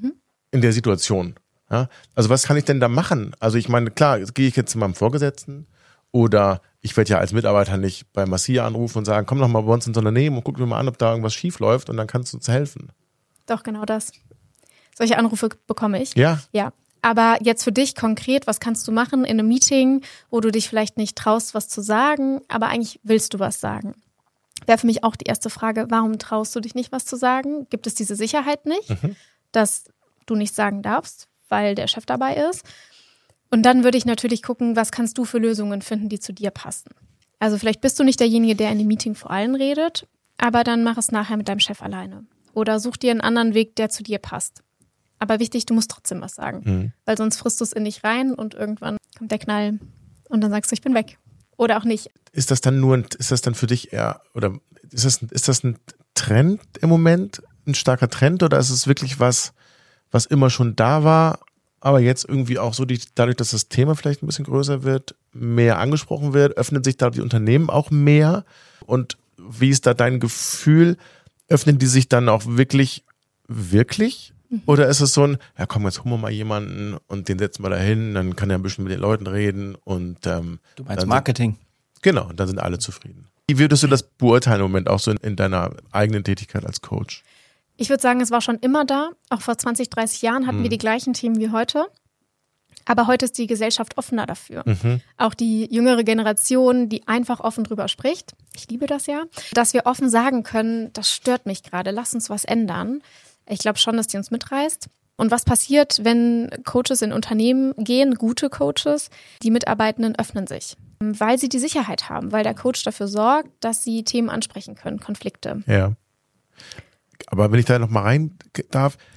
Speaker 2: in der Situation. Ja? Also was kann ich denn da machen? Also ich meine, klar, gehe ich jetzt zu meinem Vorgesetzten oder ich werde ja als Mitarbeiter nicht bei Marcia anrufen und sagen, komm doch mal bei uns ins Unternehmen und guck dir mal an, ob da irgendwas schief läuft und dann kannst du uns helfen.
Speaker 4: Doch, genau das. Solche Anrufe bekomme ich.
Speaker 2: Ja.
Speaker 4: Ja. Aber jetzt für dich konkret, was kannst du machen in einem Meeting, wo du dich vielleicht nicht traust, was zu sagen, aber eigentlich willst du was sagen? Wäre für mich auch die erste Frage, warum traust du dich nicht, was zu sagen? Gibt es diese Sicherheit nicht, dass du nicht sagen darfst, weil der Chef dabei ist? Und dann würde ich natürlich gucken, was kannst du für Lösungen finden, die zu dir passen. Also vielleicht bist du nicht derjenige, der in dem Meeting vor allen redet, aber dann mach es nachher mit deinem Chef alleine. Oder such dir einen anderen Weg, der zu dir passt. Aber wichtig, du musst trotzdem was sagen, weil sonst frisst du es in dich rein und irgendwann kommt der Knall und dann sagst du, ich bin weg. Oder auch nicht.
Speaker 2: Ist das dann für dich eher, oder ist das ein Trend im Moment, ein starker Trend, oder ist es wirklich was immer schon da war, aber jetzt irgendwie auch so, dadurch, dass das Thema vielleicht ein bisschen größer wird, mehr angesprochen wird, öffnen sich da die Unternehmen auch mehr? Und wie ist da dein Gefühl? Öffnen die sich dann auch wirklich? Oder ist es so ein, ja komm, jetzt holen wir mal jemanden und den setzen wir da hin, dann kann er ein bisschen mit den Leuten reden und
Speaker 5: du meinst Marketing?
Speaker 2: Genau, dann sind alle zufrieden. Wie würdest du das beurteilen im Moment auch so in deiner eigenen Tätigkeit als Coach?
Speaker 4: Ich würde sagen, es war schon immer da. Auch vor 20, 30 Jahren hatten wir die gleichen Themen wie heute. Aber heute ist die Gesellschaft offener dafür. Auch die jüngere Generation, die einfach offen drüber spricht. Ich liebe das ja. Dass wir offen sagen können, das stört mich gerade, lass uns was ändern. Ich glaube schon, dass die uns mitreißt. Und was passiert, wenn Coaches in Unternehmen gehen, gute Coaches, die Mitarbeitenden öffnen sich, weil sie die Sicherheit haben, weil der Coach dafür sorgt, dass sie Themen ansprechen können, Konflikte.
Speaker 2: Ja. Aber wenn ich da noch mal rein darf,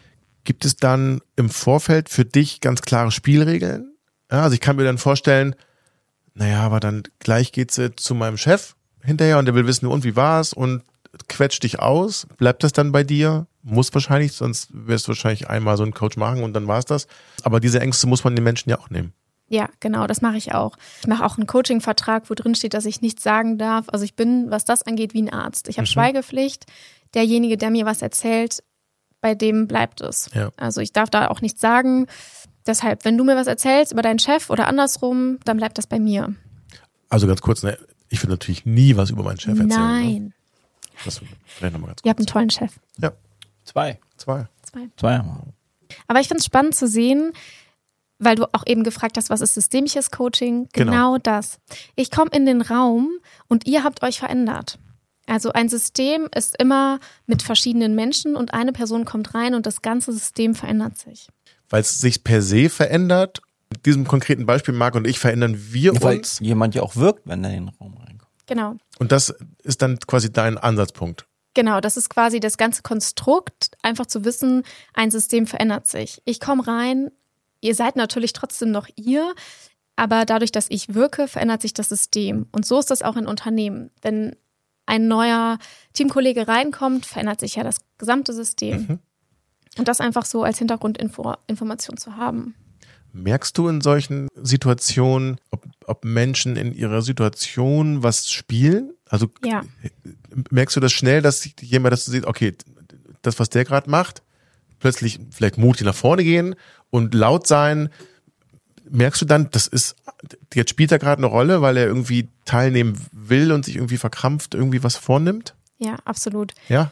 Speaker 2: Gibt es dann im Vorfeld für dich ganz klare Spielregeln? Ja, also ich kann mir dann vorstellen, naja, aber dann gleich geht sie zu meinem Chef hinterher und der will wissen, und wie war's und quetscht dich aus. Bleibt das dann bei dir? Muss wahrscheinlich, sonst wirst du wahrscheinlich einmal so einen Coach machen und dann war's das. Aber diese Ängste muss man den Menschen ja auch nehmen.
Speaker 4: Ja, genau, das mache ich auch. Ich mache auch einen Coaching-Vertrag, wo drin steht, dass ich nichts sagen darf. Also ich bin, was das angeht, wie ein Arzt. Ich habe Schweigepflicht. Derjenige, der mir was erzählt, bei dem bleibt es.
Speaker 2: Ja.
Speaker 4: Also ich darf da auch nichts sagen. Deshalb, wenn du mir was erzählst über deinen Chef oder andersrum, dann bleibt das bei mir.
Speaker 2: Also ganz kurz, ne, ich will natürlich nie was über meinen Chef erzählen.
Speaker 4: Nein.
Speaker 2: Ne? Das vielleicht nochmal ganz kurz.
Speaker 4: Ihr habt einen tollen Chef.
Speaker 2: Ja,
Speaker 5: Zwei.
Speaker 4: Zwei. Aber ich finde es spannend zu sehen, weil du auch eben gefragt hast, was ist systemisches Coaching? Genau das. Ich komme in den Raum und ihr habt euch verändert. Also ein System ist immer mit verschiedenen Menschen und eine Person kommt rein und das ganze System verändert sich.
Speaker 2: Weil es sich per se verändert. In diesem konkreten Beispiel, Marc und ich, verändern wir
Speaker 5: Ja, weil
Speaker 2: uns.
Speaker 5: jemand ja auch wirkt, wenn er in den Raum reinkommt.
Speaker 4: Genau.
Speaker 2: Und das ist dann quasi dein Ansatzpunkt.
Speaker 4: Genau, das ist quasi das ganze Konstrukt, einfach zu wissen, ein System verändert sich. Ich komme rein, ihr seid natürlich trotzdem noch ihr, aber dadurch, dass ich wirke, verändert sich das System. Und so ist das auch in Unternehmen. Wenn ein neuer Teamkollege reinkommt, verändert sich ja das gesamte System. Und das einfach so als Hintergrundinformation zu haben.
Speaker 2: Merkst du in solchen Situationen, ob Menschen in ihrer Situation was spielen? Also
Speaker 4: Ja.
Speaker 2: merkst du das schnell, dass jemand, dass du siehst, okay, das, was der gerade macht, plötzlich vielleicht mutig nach vorne gehen und laut sein, merkst du dann, jetzt spielt er gerade eine Rolle, weil er irgendwie teilnehmen will und sich irgendwie verkrampft irgendwie was vornimmt?
Speaker 4: Ja, absolut.
Speaker 2: Ja?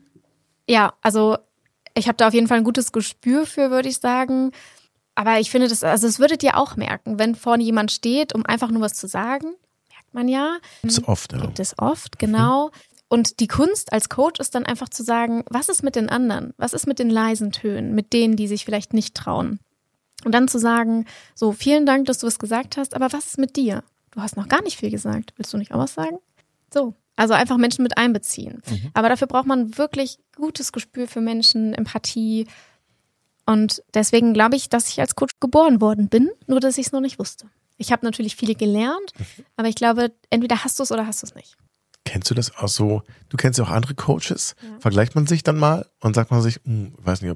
Speaker 4: Ja, also ich habe da auf jeden Fall ein gutes Gespür für, würde ich sagen. Aber ich finde, das würdet ihr auch merken, wenn vorne jemand steht, um einfach nur was zu sagen, merkt man ja.
Speaker 2: Das ist oft, ja.
Speaker 4: Gibt es oft, genau. Und die Kunst als Coach ist dann einfach zu sagen, was ist mit den anderen? Was ist mit den leisen Tönen, mit denen, die sich vielleicht nicht trauen? Und dann zu sagen, so, vielen Dank, dass du es gesagt hast, aber was ist mit dir? Du hast noch gar nicht viel gesagt. Willst du nicht auch was sagen? So, also einfach Menschen mit einbeziehen. Aber dafür braucht man wirklich gutes Gespür für Menschen, Empathie. Und deswegen glaube ich, dass ich als Coach geboren worden bin, nur dass ich es noch nicht wusste. Ich habe natürlich viel gelernt, aber ich glaube, entweder hast du es oder hast du es nicht.
Speaker 2: Kennst du das auch so? Du kennst ja auch andere Coaches. Ja. Vergleicht man sich dann mal und sagt man sich, ich weiß nicht,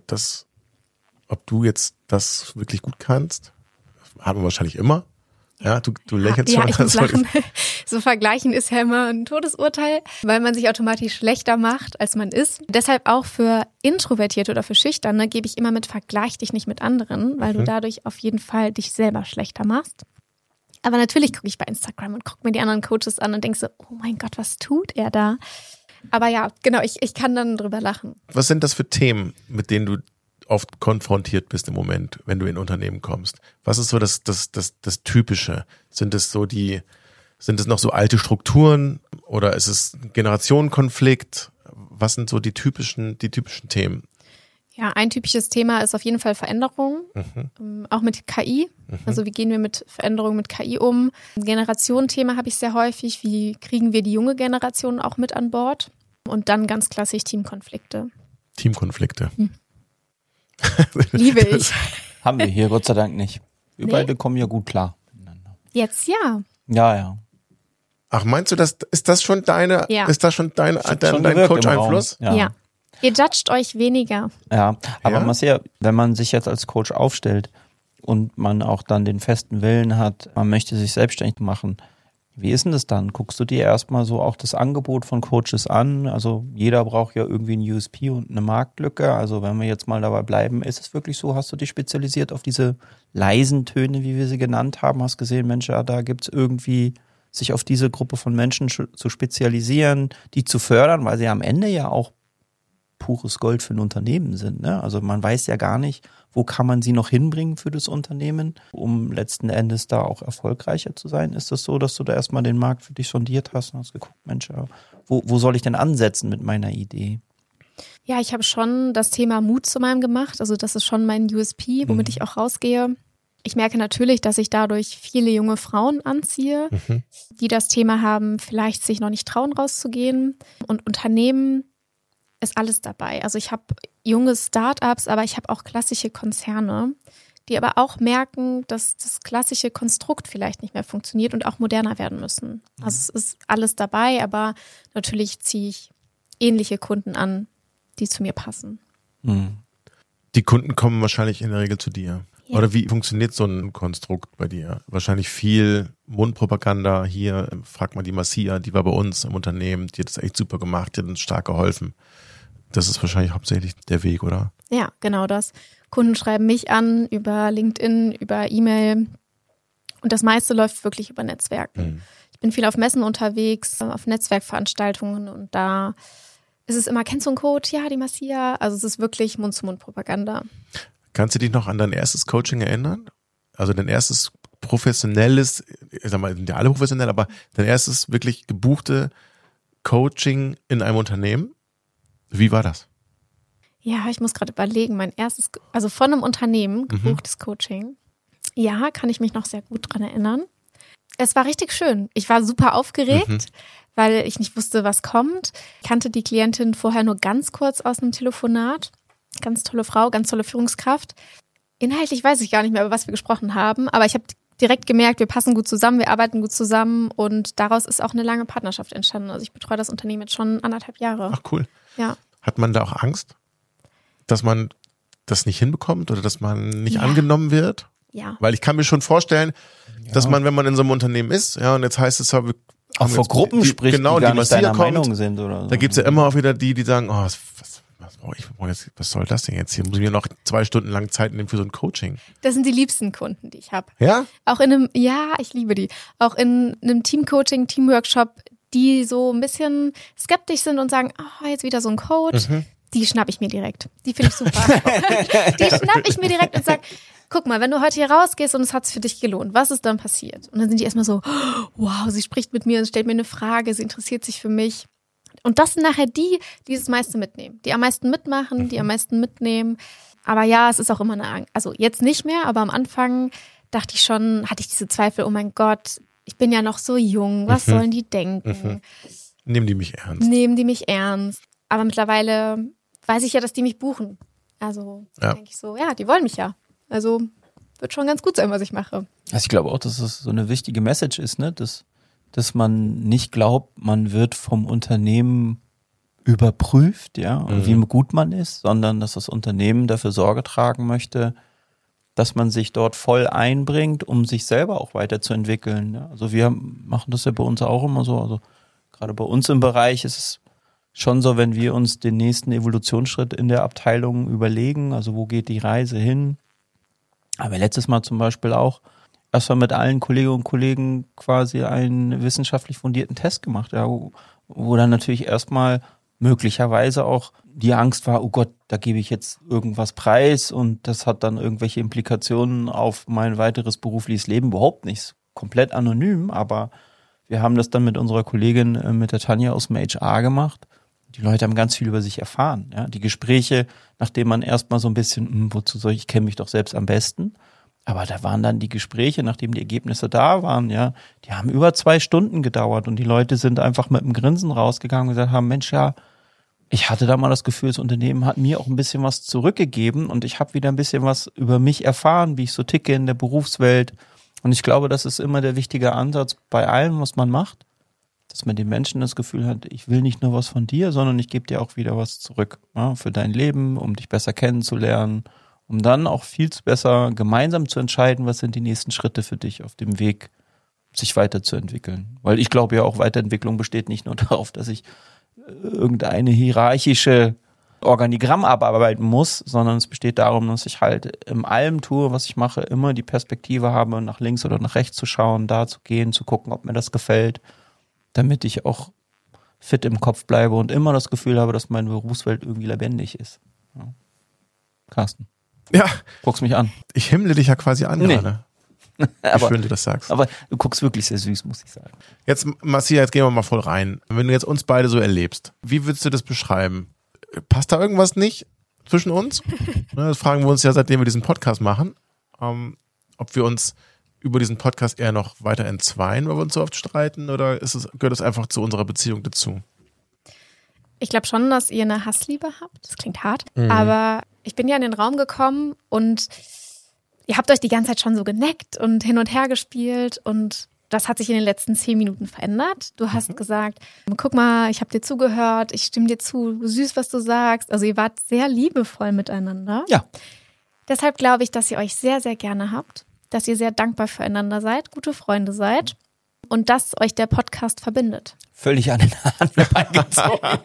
Speaker 2: ob du jetzt das wirklich gut kannst. Das hat man wahrscheinlich immer. Ja, du lächelst schon.
Speaker 4: Ja, ich muss lachen. So vergleichen ist ja immer ein Todesurteil, weil man sich automatisch schlechter macht, als man ist. Deshalb auch für Introvertierte oder für Schüchterne gebe ich immer mit, vergleich dich nicht mit anderen, weil du dadurch auf jeden Fall dich selber schlechter machst. Aber natürlich gucke ich bei Instagram und gucke mir die anderen Coaches an und denke so, oh mein Gott, was tut er da? Aber ja, genau, ich kann dann drüber lachen.
Speaker 2: Was sind das für Themen, mit denen du oft konfrontiert bist im Moment, wenn du in Unternehmen kommst? Was ist so das Typische? Sind es noch so alte Strukturen oder ist es ein Generationenkonflikt? Was sind so die typischen Themen?
Speaker 4: Ja, ein typisches Thema ist auf jeden Fall Veränderung, auch mit KI. Also wie gehen wir mit Veränderung mit KI um? Ein Generationenthema habe ich sehr häufig. Wie kriegen wir die junge Generation auch mit an Bord? Und dann ganz klassisch Teamkonflikte.
Speaker 2: Teamkonflikte.
Speaker 4: Liebe ich.
Speaker 5: Haben wir hier Gott sei Dank nicht. Wir
Speaker 4: Nee?
Speaker 5: beide kommen ja gut klar miteinander.
Speaker 4: Jetzt ja.
Speaker 5: Ja.
Speaker 2: Ach, meinst du, ist das schon dein
Speaker 5: Schon gewirkt
Speaker 2: Coach-Einfluss?
Speaker 5: im Raum.
Speaker 4: Ja. Ihr judgt euch weniger.
Speaker 5: Ja, aber
Speaker 2: Ja?
Speaker 5: Marcia, wenn man sich jetzt als Coach aufstellt und man auch dann den festen Willen hat, man möchte sich selbstständig machen, wie ist denn das dann? Guckst du dir erstmal so auch das Angebot von Coaches an? Also jeder braucht ja irgendwie ein USP und eine Marktlücke. Also wenn wir jetzt mal dabei bleiben, ist es wirklich so, hast du dich spezialisiert auf diese leisen Töne, wie wir sie genannt haben? Hast gesehen, Mensch, ja, da gibt's irgendwie sich auf diese Gruppe von Menschen zu spezialisieren, die zu fördern, weil sie am Ende ja auch pures Gold für ein Unternehmen sind. Ne? Also man weiß ja gar nicht, wo kann man sie noch hinbringen für das Unternehmen, um letzten Endes da auch erfolgreicher zu sein. Ist das so, dass du da erstmal den Markt für dich sondiert hast und hast geguckt, Mensch, ja, wo soll ich denn ansetzen mit meiner Idee?
Speaker 4: Ja, ich habe schon das Thema Mut zu meinem gemacht. Also das ist schon mein USP, womit ich auch rausgehe. Ich merke natürlich, dass ich dadurch viele junge Frauen anziehe, die das Thema haben, vielleicht sich noch nicht trauen, rauszugehen. Und Unternehmen ist alles dabei. Also ich habe junge Startups, aber ich habe auch klassische Konzerne, die aber auch merken, dass das klassische Konstrukt vielleicht nicht mehr funktioniert und auch moderner werden müssen. Also es ist alles dabei, aber natürlich ziehe ich ähnliche Kunden an, die zu mir passen.
Speaker 2: Die Kunden kommen wahrscheinlich in der Regel zu dir.
Speaker 4: Ja.
Speaker 2: Oder wie funktioniert so ein Konstrukt bei dir? Wahrscheinlich viel Mundpropaganda. Hier, frag mal die Marcia, die war bei uns im Unternehmen, die hat das echt super gemacht, die hat uns stark geholfen. Das ist wahrscheinlich hauptsächlich der Weg, oder?
Speaker 4: Ja, genau das. Kunden schreiben mich an über LinkedIn, über E-Mail und das meiste läuft wirklich über Netzwerken. Ich bin viel auf Messen unterwegs, auf Netzwerkveranstaltungen und da ist es immer, kennst du einen Coach? Ja, die Marcia. Also es ist wirklich Mund-zu-Mund-Propaganda.
Speaker 2: Kannst du dich noch an dein erstes Coaching erinnern? Also dein erstes professionelles, ich sag mal, sind ja alle professionell, aber dein erstes wirklich gebuchte Coaching in einem Unternehmen? Wie war das?
Speaker 4: Ja, ich muss gerade überlegen, mein erstes, also von einem Unternehmen gebuchtes Coaching. Ja, kann ich mich noch sehr gut dran erinnern. Es war richtig schön. Ich war super aufgeregt, weil ich nicht wusste, was kommt. Ich kannte die Klientin vorher nur ganz kurz aus einem Telefonat. Ganz tolle Frau, ganz tolle Führungskraft. Inhaltlich weiß ich gar nicht mehr, über was wir gesprochen haben, aber ich habe direkt gemerkt, wir passen gut zusammen, wir arbeiten gut zusammen und daraus ist auch eine lange Partnerschaft entstanden. Also ich betreue das Unternehmen jetzt schon 1,5 Jahre.
Speaker 2: Ach cool.
Speaker 4: Ja.
Speaker 2: Hat man da auch Angst, dass man das nicht hinbekommt oder dass man nicht angenommen wird?
Speaker 4: Ja.
Speaker 2: Weil ich kann mir schon vorstellen, dass man, wenn man in so einem Unternehmen ist, ja, und jetzt heißt es, wir
Speaker 5: Auch vor Gruppen spricht,
Speaker 2: genau,
Speaker 5: die gar
Speaker 2: die
Speaker 5: nicht deiner
Speaker 2: Marcia
Speaker 5: Meinung
Speaker 2: kommt,
Speaker 5: sind oder so.
Speaker 2: da gibt's ja immer auch wieder die sagen, oh, was soll das denn jetzt hier? Muss ich mir noch 2 Stunden lang Zeit nehmen für so ein Coaching?
Speaker 4: Das sind die liebsten Kunden, die ich habe.
Speaker 2: Ja?
Speaker 4: Auch in einem, ja, ich liebe die. Auch in einem Teamcoaching, Teamworkshop, die so ein bisschen skeptisch sind und sagen, oh, jetzt wieder so ein Coach. Die schnapp ich mir direkt. Die finde ich super. Die schnapp ich mir direkt und sag, guck mal, wenn du heute hier rausgehst und es hat sich für dich gelohnt, was ist dann passiert? Und dann sind die erstmal so, wow, sie spricht mit mir und stellt mir eine Frage, sie interessiert sich für mich. Und das sind nachher die das meiste mitnehmen. Die am meisten mitmachen, die am meisten mitnehmen. Aber ja, es ist auch immer eine Angst. Also jetzt nicht mehr, aber am Anfang dachte ich schon, hatte ich diese Zweifel, oh mein Gott, ich bin ja noch so jung, was sollen die denken?
Speaker 2: Nehmen die mich ernst?
Speaker 4: Nehmen die mich ernst? Aber mittlerweile weiß ich ja, dass die mich buchen. Also denke ich so, ja, die wollen mich ja. Also wird schon ganz gut sein, was ich mache.
Speaker 5: Also ich glaube auch, dass es so eine wichtige Message ist, ne? Dass man nicht glaubt, man wird vom Unternehmen überprüft, ja, wie gut man ist, sondern dass das Unternehmen dafür Sorge tragen möchte, dass man sich dort voll einbringt, um sich selber auch weiterzuentwickeln. Ja. Also wir machen das ja bei uns auch immer so. Also gerade bei uns im Bereich ist es schon so, wenn wir uns den nächsten Evolutionsschritt in der Abteilung überlegen, also wo geht die Reise hin? Aber letztes Mal zum Beispiel auch erstmal mit allen Kolleginnen und Kollegen quasi einen wissenschaftlich fundierten Test gemacht, ja, wo dann natürlich erstmal möglicherweise auch die Angst war, oh Gott, da gebe ich jetzt irgendwas preis und das hat dann irgendwelche Implikationen auf mein weiteres berufliches Leben. Überhaupt nichts. Komplett anonym, aber wir haben das dann mit unserer Kollegin, mit der Tanja aus dem HR gemacht. Die Leute haben ganz viel über sich erfahren. Ja. Die Gespräche, nachdem man erstmal so ein bisschen, wozu soll ich kenne mich doch selbst am besten. Aber da waren dann die Gespräche, nachdem die Ergebnisse da waren, ja, die haben über 2 Stunden gedauert und die Leute sind einfach mit einem Grinsen rausgegangen und gesagt haben, Mensch, ja, ich hatte da mal das Gefühl, das Unternehmen hat mir auch ein bisschen was zurückgegeben und ich habe wieder ein bisschen was über mich erfahren, wie ich so ticke in der Berufswelt. Und ich glaube, das ist immer der wichtige Ansatz bei allem, was man macht, dass man den Menschen das Gefühl hat, ich will nicht nur was von dir, sondern ich gebe dir auch wieder was zurück, ja, für dein Leben, um dich besser kennenzulernen, um dann auch viel besser gemeinsam zu entscheiden, was sind die nächsten Schritte für dich auf dem Weg, sich weiterzuentwickeln. Weil ich glaube ja auch, Weiterentwicklung besteht nicht nur darauf, dass ich irgendeine hierarchische Organigramm abarbeiten muss, sondern es besteht darum, dass ich halt in allem tue, was ich mache, immer die Perspektive habe, nach links oder nach rechts zu schauen, da zu gehen, zu gucken, ob mir das gefällt, damit ich auch fit im Kopf bleibe und immer das Gefühl habe, dass meine Berufswelt irgendwie lebendig ist. Ja. Carsten.
Speaker 2: Ja.
Speaker 5: Guckst mich an.
Speaker 2: Ich himmle dich ja quasi an gerade. Wie schön du das sagst.
Speaker 5: Aber du guckst wirklich sehr süß, muss ich sagen.
Speaker 2: Jetzt, Marcia, jetzt gehen wir mal voll rein. Wenn du jetzt uns beide so erlebst, wie würdest du das beschreiben? Passt da irgendwas nicht zwischen uns? Das fragen wir uns ja, seitdem wir diesen Podcast machen. Ob wir uns über diesen Podcast eher noch weiter entzweien, weil wir uns so oft streiten, oder gehört es einfach zu unserer Beziehung dazu?
Speaker 4: Ich glaube schon, dass ihr eine Hassliebe habt. Das klingt hart. Aber ich bin ja in den Raum gekommen und ihr habt euch die ganze Zeit schon so geneckt und hin und her gespielt und das hat sich in den letzten 10 Minuten verändert. Du hast gesagt, guck mal, ich habe dir zugehört, ich stimme dir zu, süß, was du sagst. Also ihr wart sehr liebevoll miteinander.
Speaker 5: Ja.
Speaker 4: Deshalb glaube ich, dass ihr euch sehr, sehr gerne habt, dass ihr sehr dankbar füreinander seid, gute Freunde seid und dass euch der Podcast verbindet.
Speaker 5: Völlig an den Haaren herbeigezogen.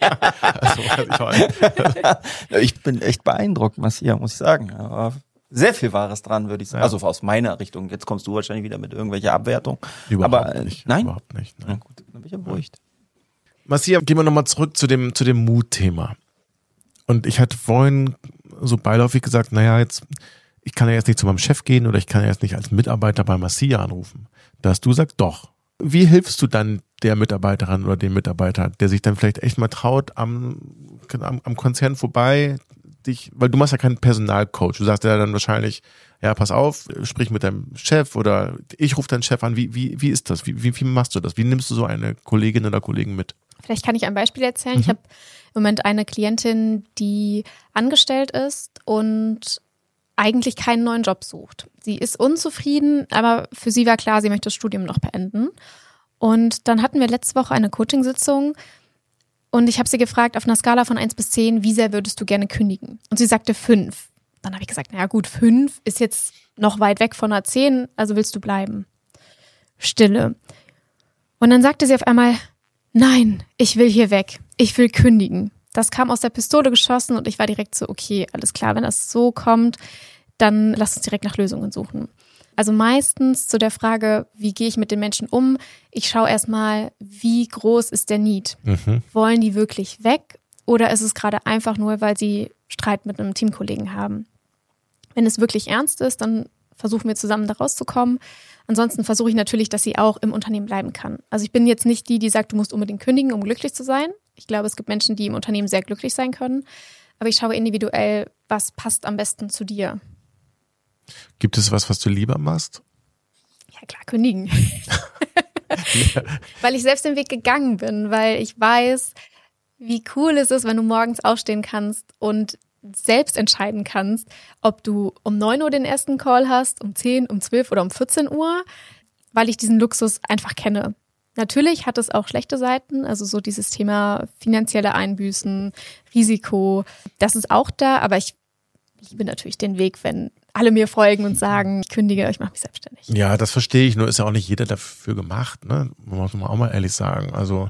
Speaker 5: Ich bin echt beeindruckt, Marcia, muss ich sagen. Aber sehr viel Wahres dran, würde ich sagen. Ja. Also aus meiner Richtung. Jetzt kommst du wahrscheinlich wieder mit irgendwelcher Abwertung.
Speaker 2: Überhaupt nicht.
Speaker 5: Nein?
Speaker 2: Überhaupt nicht.
Speaker 5: Na gut, dann bin ich ja beruhigt.
Speaker 2: Marcia, gehen wir nochmal zurück zu dem Mut-Thema. Und ich hatte vorhin so beiläufig gesagt, ich kann ja jetzt nicht zu meinem Chef gehen oder ich kann ja jetzt nicht als Mitarbeiter bei Marcia anrufen. Da hast du gesagt, doch. Wie hilfst du dann der Mitarbeiterin oder dem Mitarbeiter, der sich dann vielleicht echt mal traut, am Konzern vorbei, weil du machst ja keinen Personalcoach. Du sagst ja dann wahrscheinlich, ja, pass auf, sprich mit deinem Chef oder ich rufe deinen Chef an. Wie ist das? Wie machst du das? Wie nimmst du so eine Kollegin oder Kollegen mit?
Speaker 4: Vielleicht kann ich ein Beispiel erzählen. Ich habe im Moment eine Klientin, die angestellt ist und eigentlich keinen neuen Job sucht. Sie ist unzufrieden, aber für sie war klar, sie möchte das Studium noch beenden. Und dann hatten wir letzte Woche eine Coachingsitzung und ich habe sie gefragt, auf einer Skala von 1 bis 10, wie sehr würdest du gerne kündigen? Und sie sagte 5. Dann habe ich gesagt, naja gut, 5 ist jetzt noch weit weg von einer 10, also willst du bleiben? Stille. Und dann sagte sie auf einmal, nein, ich will hier weg, ich will kündigen. Das kam aus der Pistole geschossen und ich war direkt so, okay, alles klar, wenn das so kommt, dann lass uns direkt nach Lösungen suchen. Also meistens zu der Frage, wie gehe ich mit den Menschen um? Ich schaue erstmal, wie groß ist der Need? Wollen die wirklich weg oder ist es gerade einfach nur, weil sie Streit mit einem Teamkollegen haben? Wenn es wirklich ernst ist, dann versuchen wir zusammen da rauszukommen. Ansonsten versuche ich natürlich, dass sie auch im Unternehmen bleiben kann. Also ich bin jetzt nicht die sagt, du musst unbedingt kündigen, um glücklich zu sein. Ich glaube, es gibt Menschen, die im Unternehmen sehr glücklich sein können. Aber ich schaue individuell, was passt am besten zu dir.
Speaker 2: Gibt es was du lieber machst?
Speaker 4: Ja klar, kündigen. Weil ich selbst den Weg gegangen bin, weil ich weiß, wie cool es ist, wenn du morgens aufstehen kannst und selbst entscheiden kannst, ob du um 9 Uhr den ersten Call hast, um 10, um 12 oder um 14 Uhr, weil ich diesen Luxus einfach kenne. Natürlich hat es auch schlechte Seiten, also so dieses Thema finanzielle Einbüßen, Risiko, das ist auch da, aber ich liebe natürlich den Weg, wenn alle mir folgen und sagen, ich kündige, ich mache mich selbstständig.
Speaker 2: Ja, das verstehe ich, nur ist ja auch nicht jeder dafür gemacht, ne? Muss man auch mal ehrlich sagen. Also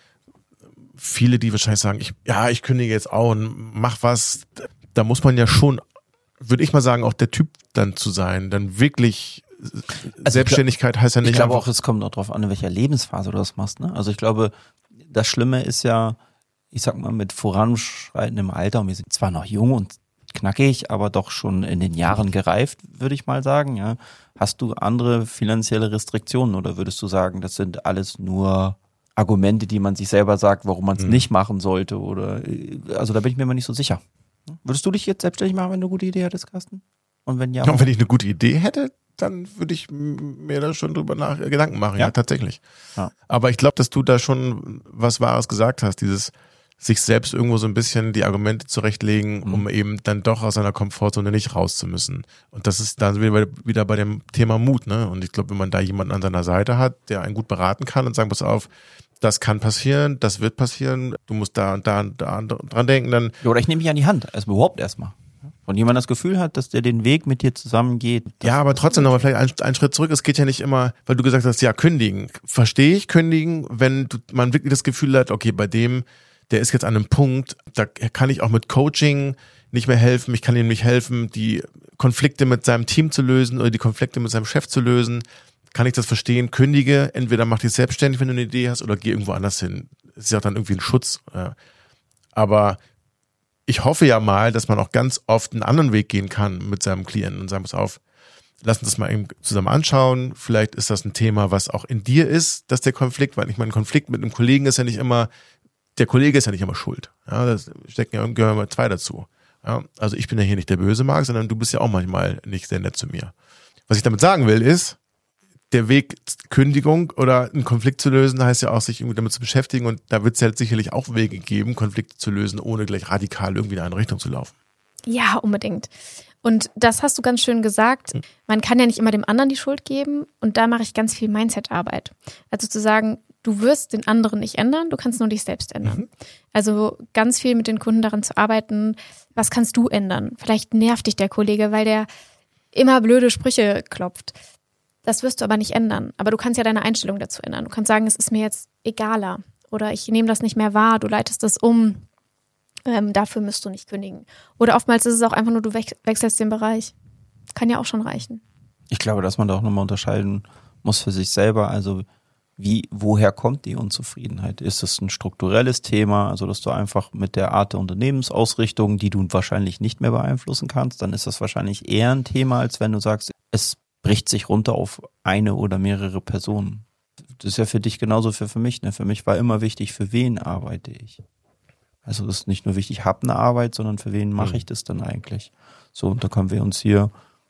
Speaker 2: viele, die wahrscheinlich sagen, ich kündige jetzt auch und mach was, da muss man ja schon, würde ich mal sagen, auch der Typ dann zu sein, dann wirklich Selbstständigkeit heißt ja nicht.
Speaker 5: Ich glaube auch, es kommt auch drauf an, in welcher Lebensphase du das machst, ne? Also ich glaube, das Schlimme ist ja, ich sag mal, mit voranschreitendem Alter, und wir sind zwar noch jung und knackig, aber doch schon in den Jahren gereift, würde ich mal sagen, ja. Hast du andere finanzielle Restriktionen oder würdest du sagen, das sind alles nur Argumente, die man sich selber sagt, warum man es nicht machen sollte oder, also da bin ich mir immer nicht so sicher. Würdest du dich jetzt selbstständig machen, wenn du eine gute Idee hattest, Carsten? Und wenn ja?
Speaker 2: Und wenn ich eine gute Idee hätte, dann würde ich mir da schon drüber Gedanken machen, ja tatsächlich. Ja. Aber ich glaube, dass du da schon was Wahres gesagt hast, dieses sich selbst irgendwo so ein bisschen die Argumente zurechtlegen, um eben dann doch aus seiner Komfortzone nicht raus zu müssen. Und das ist dann wieder bei dem Thema Mut, ne? Und ich glaube, wenn man da jemanden an seiner Seite hat, der einen gut beraten kann und sagen, pass auf, das kann passieren, das wird passieren, du musst da und da dran denken, dann.
Speaker 5: Ja, oder ich nehme mich an die Hand, also überhaupt erstmal. Und jemand das Gefühl hat, dass der den Weg mit dir zusammen geht.
Speaker 2: Ja, aber trotzdem nochmal vielleicht einen Schritt zurück. Es geht ja nicht immer, weil du gesagt hast, ja, kündigen. Verstehe ich, kündigen, wenn man wirklich das Gefühl hat, okay, bei dem, der ist jetzt an einem Punkt, da kann ich auch mit Coaching nicht mehr helfen. Ich kann ihm nicht helfen, die Konflikte mit seinem Team zu lösen oder die Konflikte mit seinem Chef zu lösen. Kann ich das verstehen? Kündige, entweder mach dich selbstständig, wenn du eine Idee hast, oder geh irgendwo anders hin. Das ist ja dann irgendwie ein Schutz. Ja. Aber ich hoffe ja mal, dass man auch ganz oft einen anderen Weg gehen kann mit seinem Klienten und sagen, pass auf, lass uns das mal eben zusammen anschauen. Vielleicht ist das ein Thema, was auch in dir ist, dass der Konflikt, weil ich meine, ein Konflikt mit einem Kollegen ist ja nicht immer, der Kollege ist ja nicht immer schuld. Ja, das gehören immer zwei dazu. Ja, also ich bin ja hier nicht der böse Marc, sondern du bist ja auch manchmal nicht sehr nett zu mir. Was ich damit sagen will ist, der Weg Kündigung oder einen Konflikt zu lösen, heißt ja auch, sich irgendwie damit zu beschäftigen. Und da wird es halt sicherlich auch Wege geben, Konflikte zu lösen, ohne gleich radikal irgendwie in eine Richtung zu laufen.
Speaker 4: Ja, unbedingt. Und das hast du ganz schön gesagt. Man kann ja nicht immer dem anderen die Schuld geben. Und da mache ich ganz viel Mindset-Arbeit. Also zu sagen, du wirst den anderen nicht ändern, du kannst nur dich selbst ändern. Also ganz viel mit den Kunden daran zu arbeiten, was kannst du ändern? Vielleicht nervt dich der Kollege, weil der immer blöde Sprüche klopft. Das wirst du aber nicht ändern. Aber du kannst ja deine Einstellung dazu ändern. Du kannst sagen, es ist mir jetzt egaler oder ich nehme das nicht mehr wahr, du leitest das um. Dafür musst du nicht kündigen. Oder oftmals ist es auch einfach nur, du wechselst den Bereich. Kann ja auch schon reichen.
Speaker 5: Ich glaube, dass man da auch nochmal unterscheiden muss für sich selber. Also woher kommt die Unzufriedenheit? Ist es ein strukturelles Thema, also dass du einfach mit der Art der Unternehmensausrichtung, die du wahrscheinlich nicht mehr beeinflussen kannst, dann ist das wahrscheinlich eher ein Thema, als wenn du sagst, es bricht sich runter auf eine oder mehrere Personen. Das ist ja für dich genauso für mich. Ne? Für mich war immer wichtig, für wen arbeite ich? Also das ist nicht nur wichtig, ich habe eine Arbeit, sondern für wen mache ich das dann eigentlich? So, und da können wir uns hier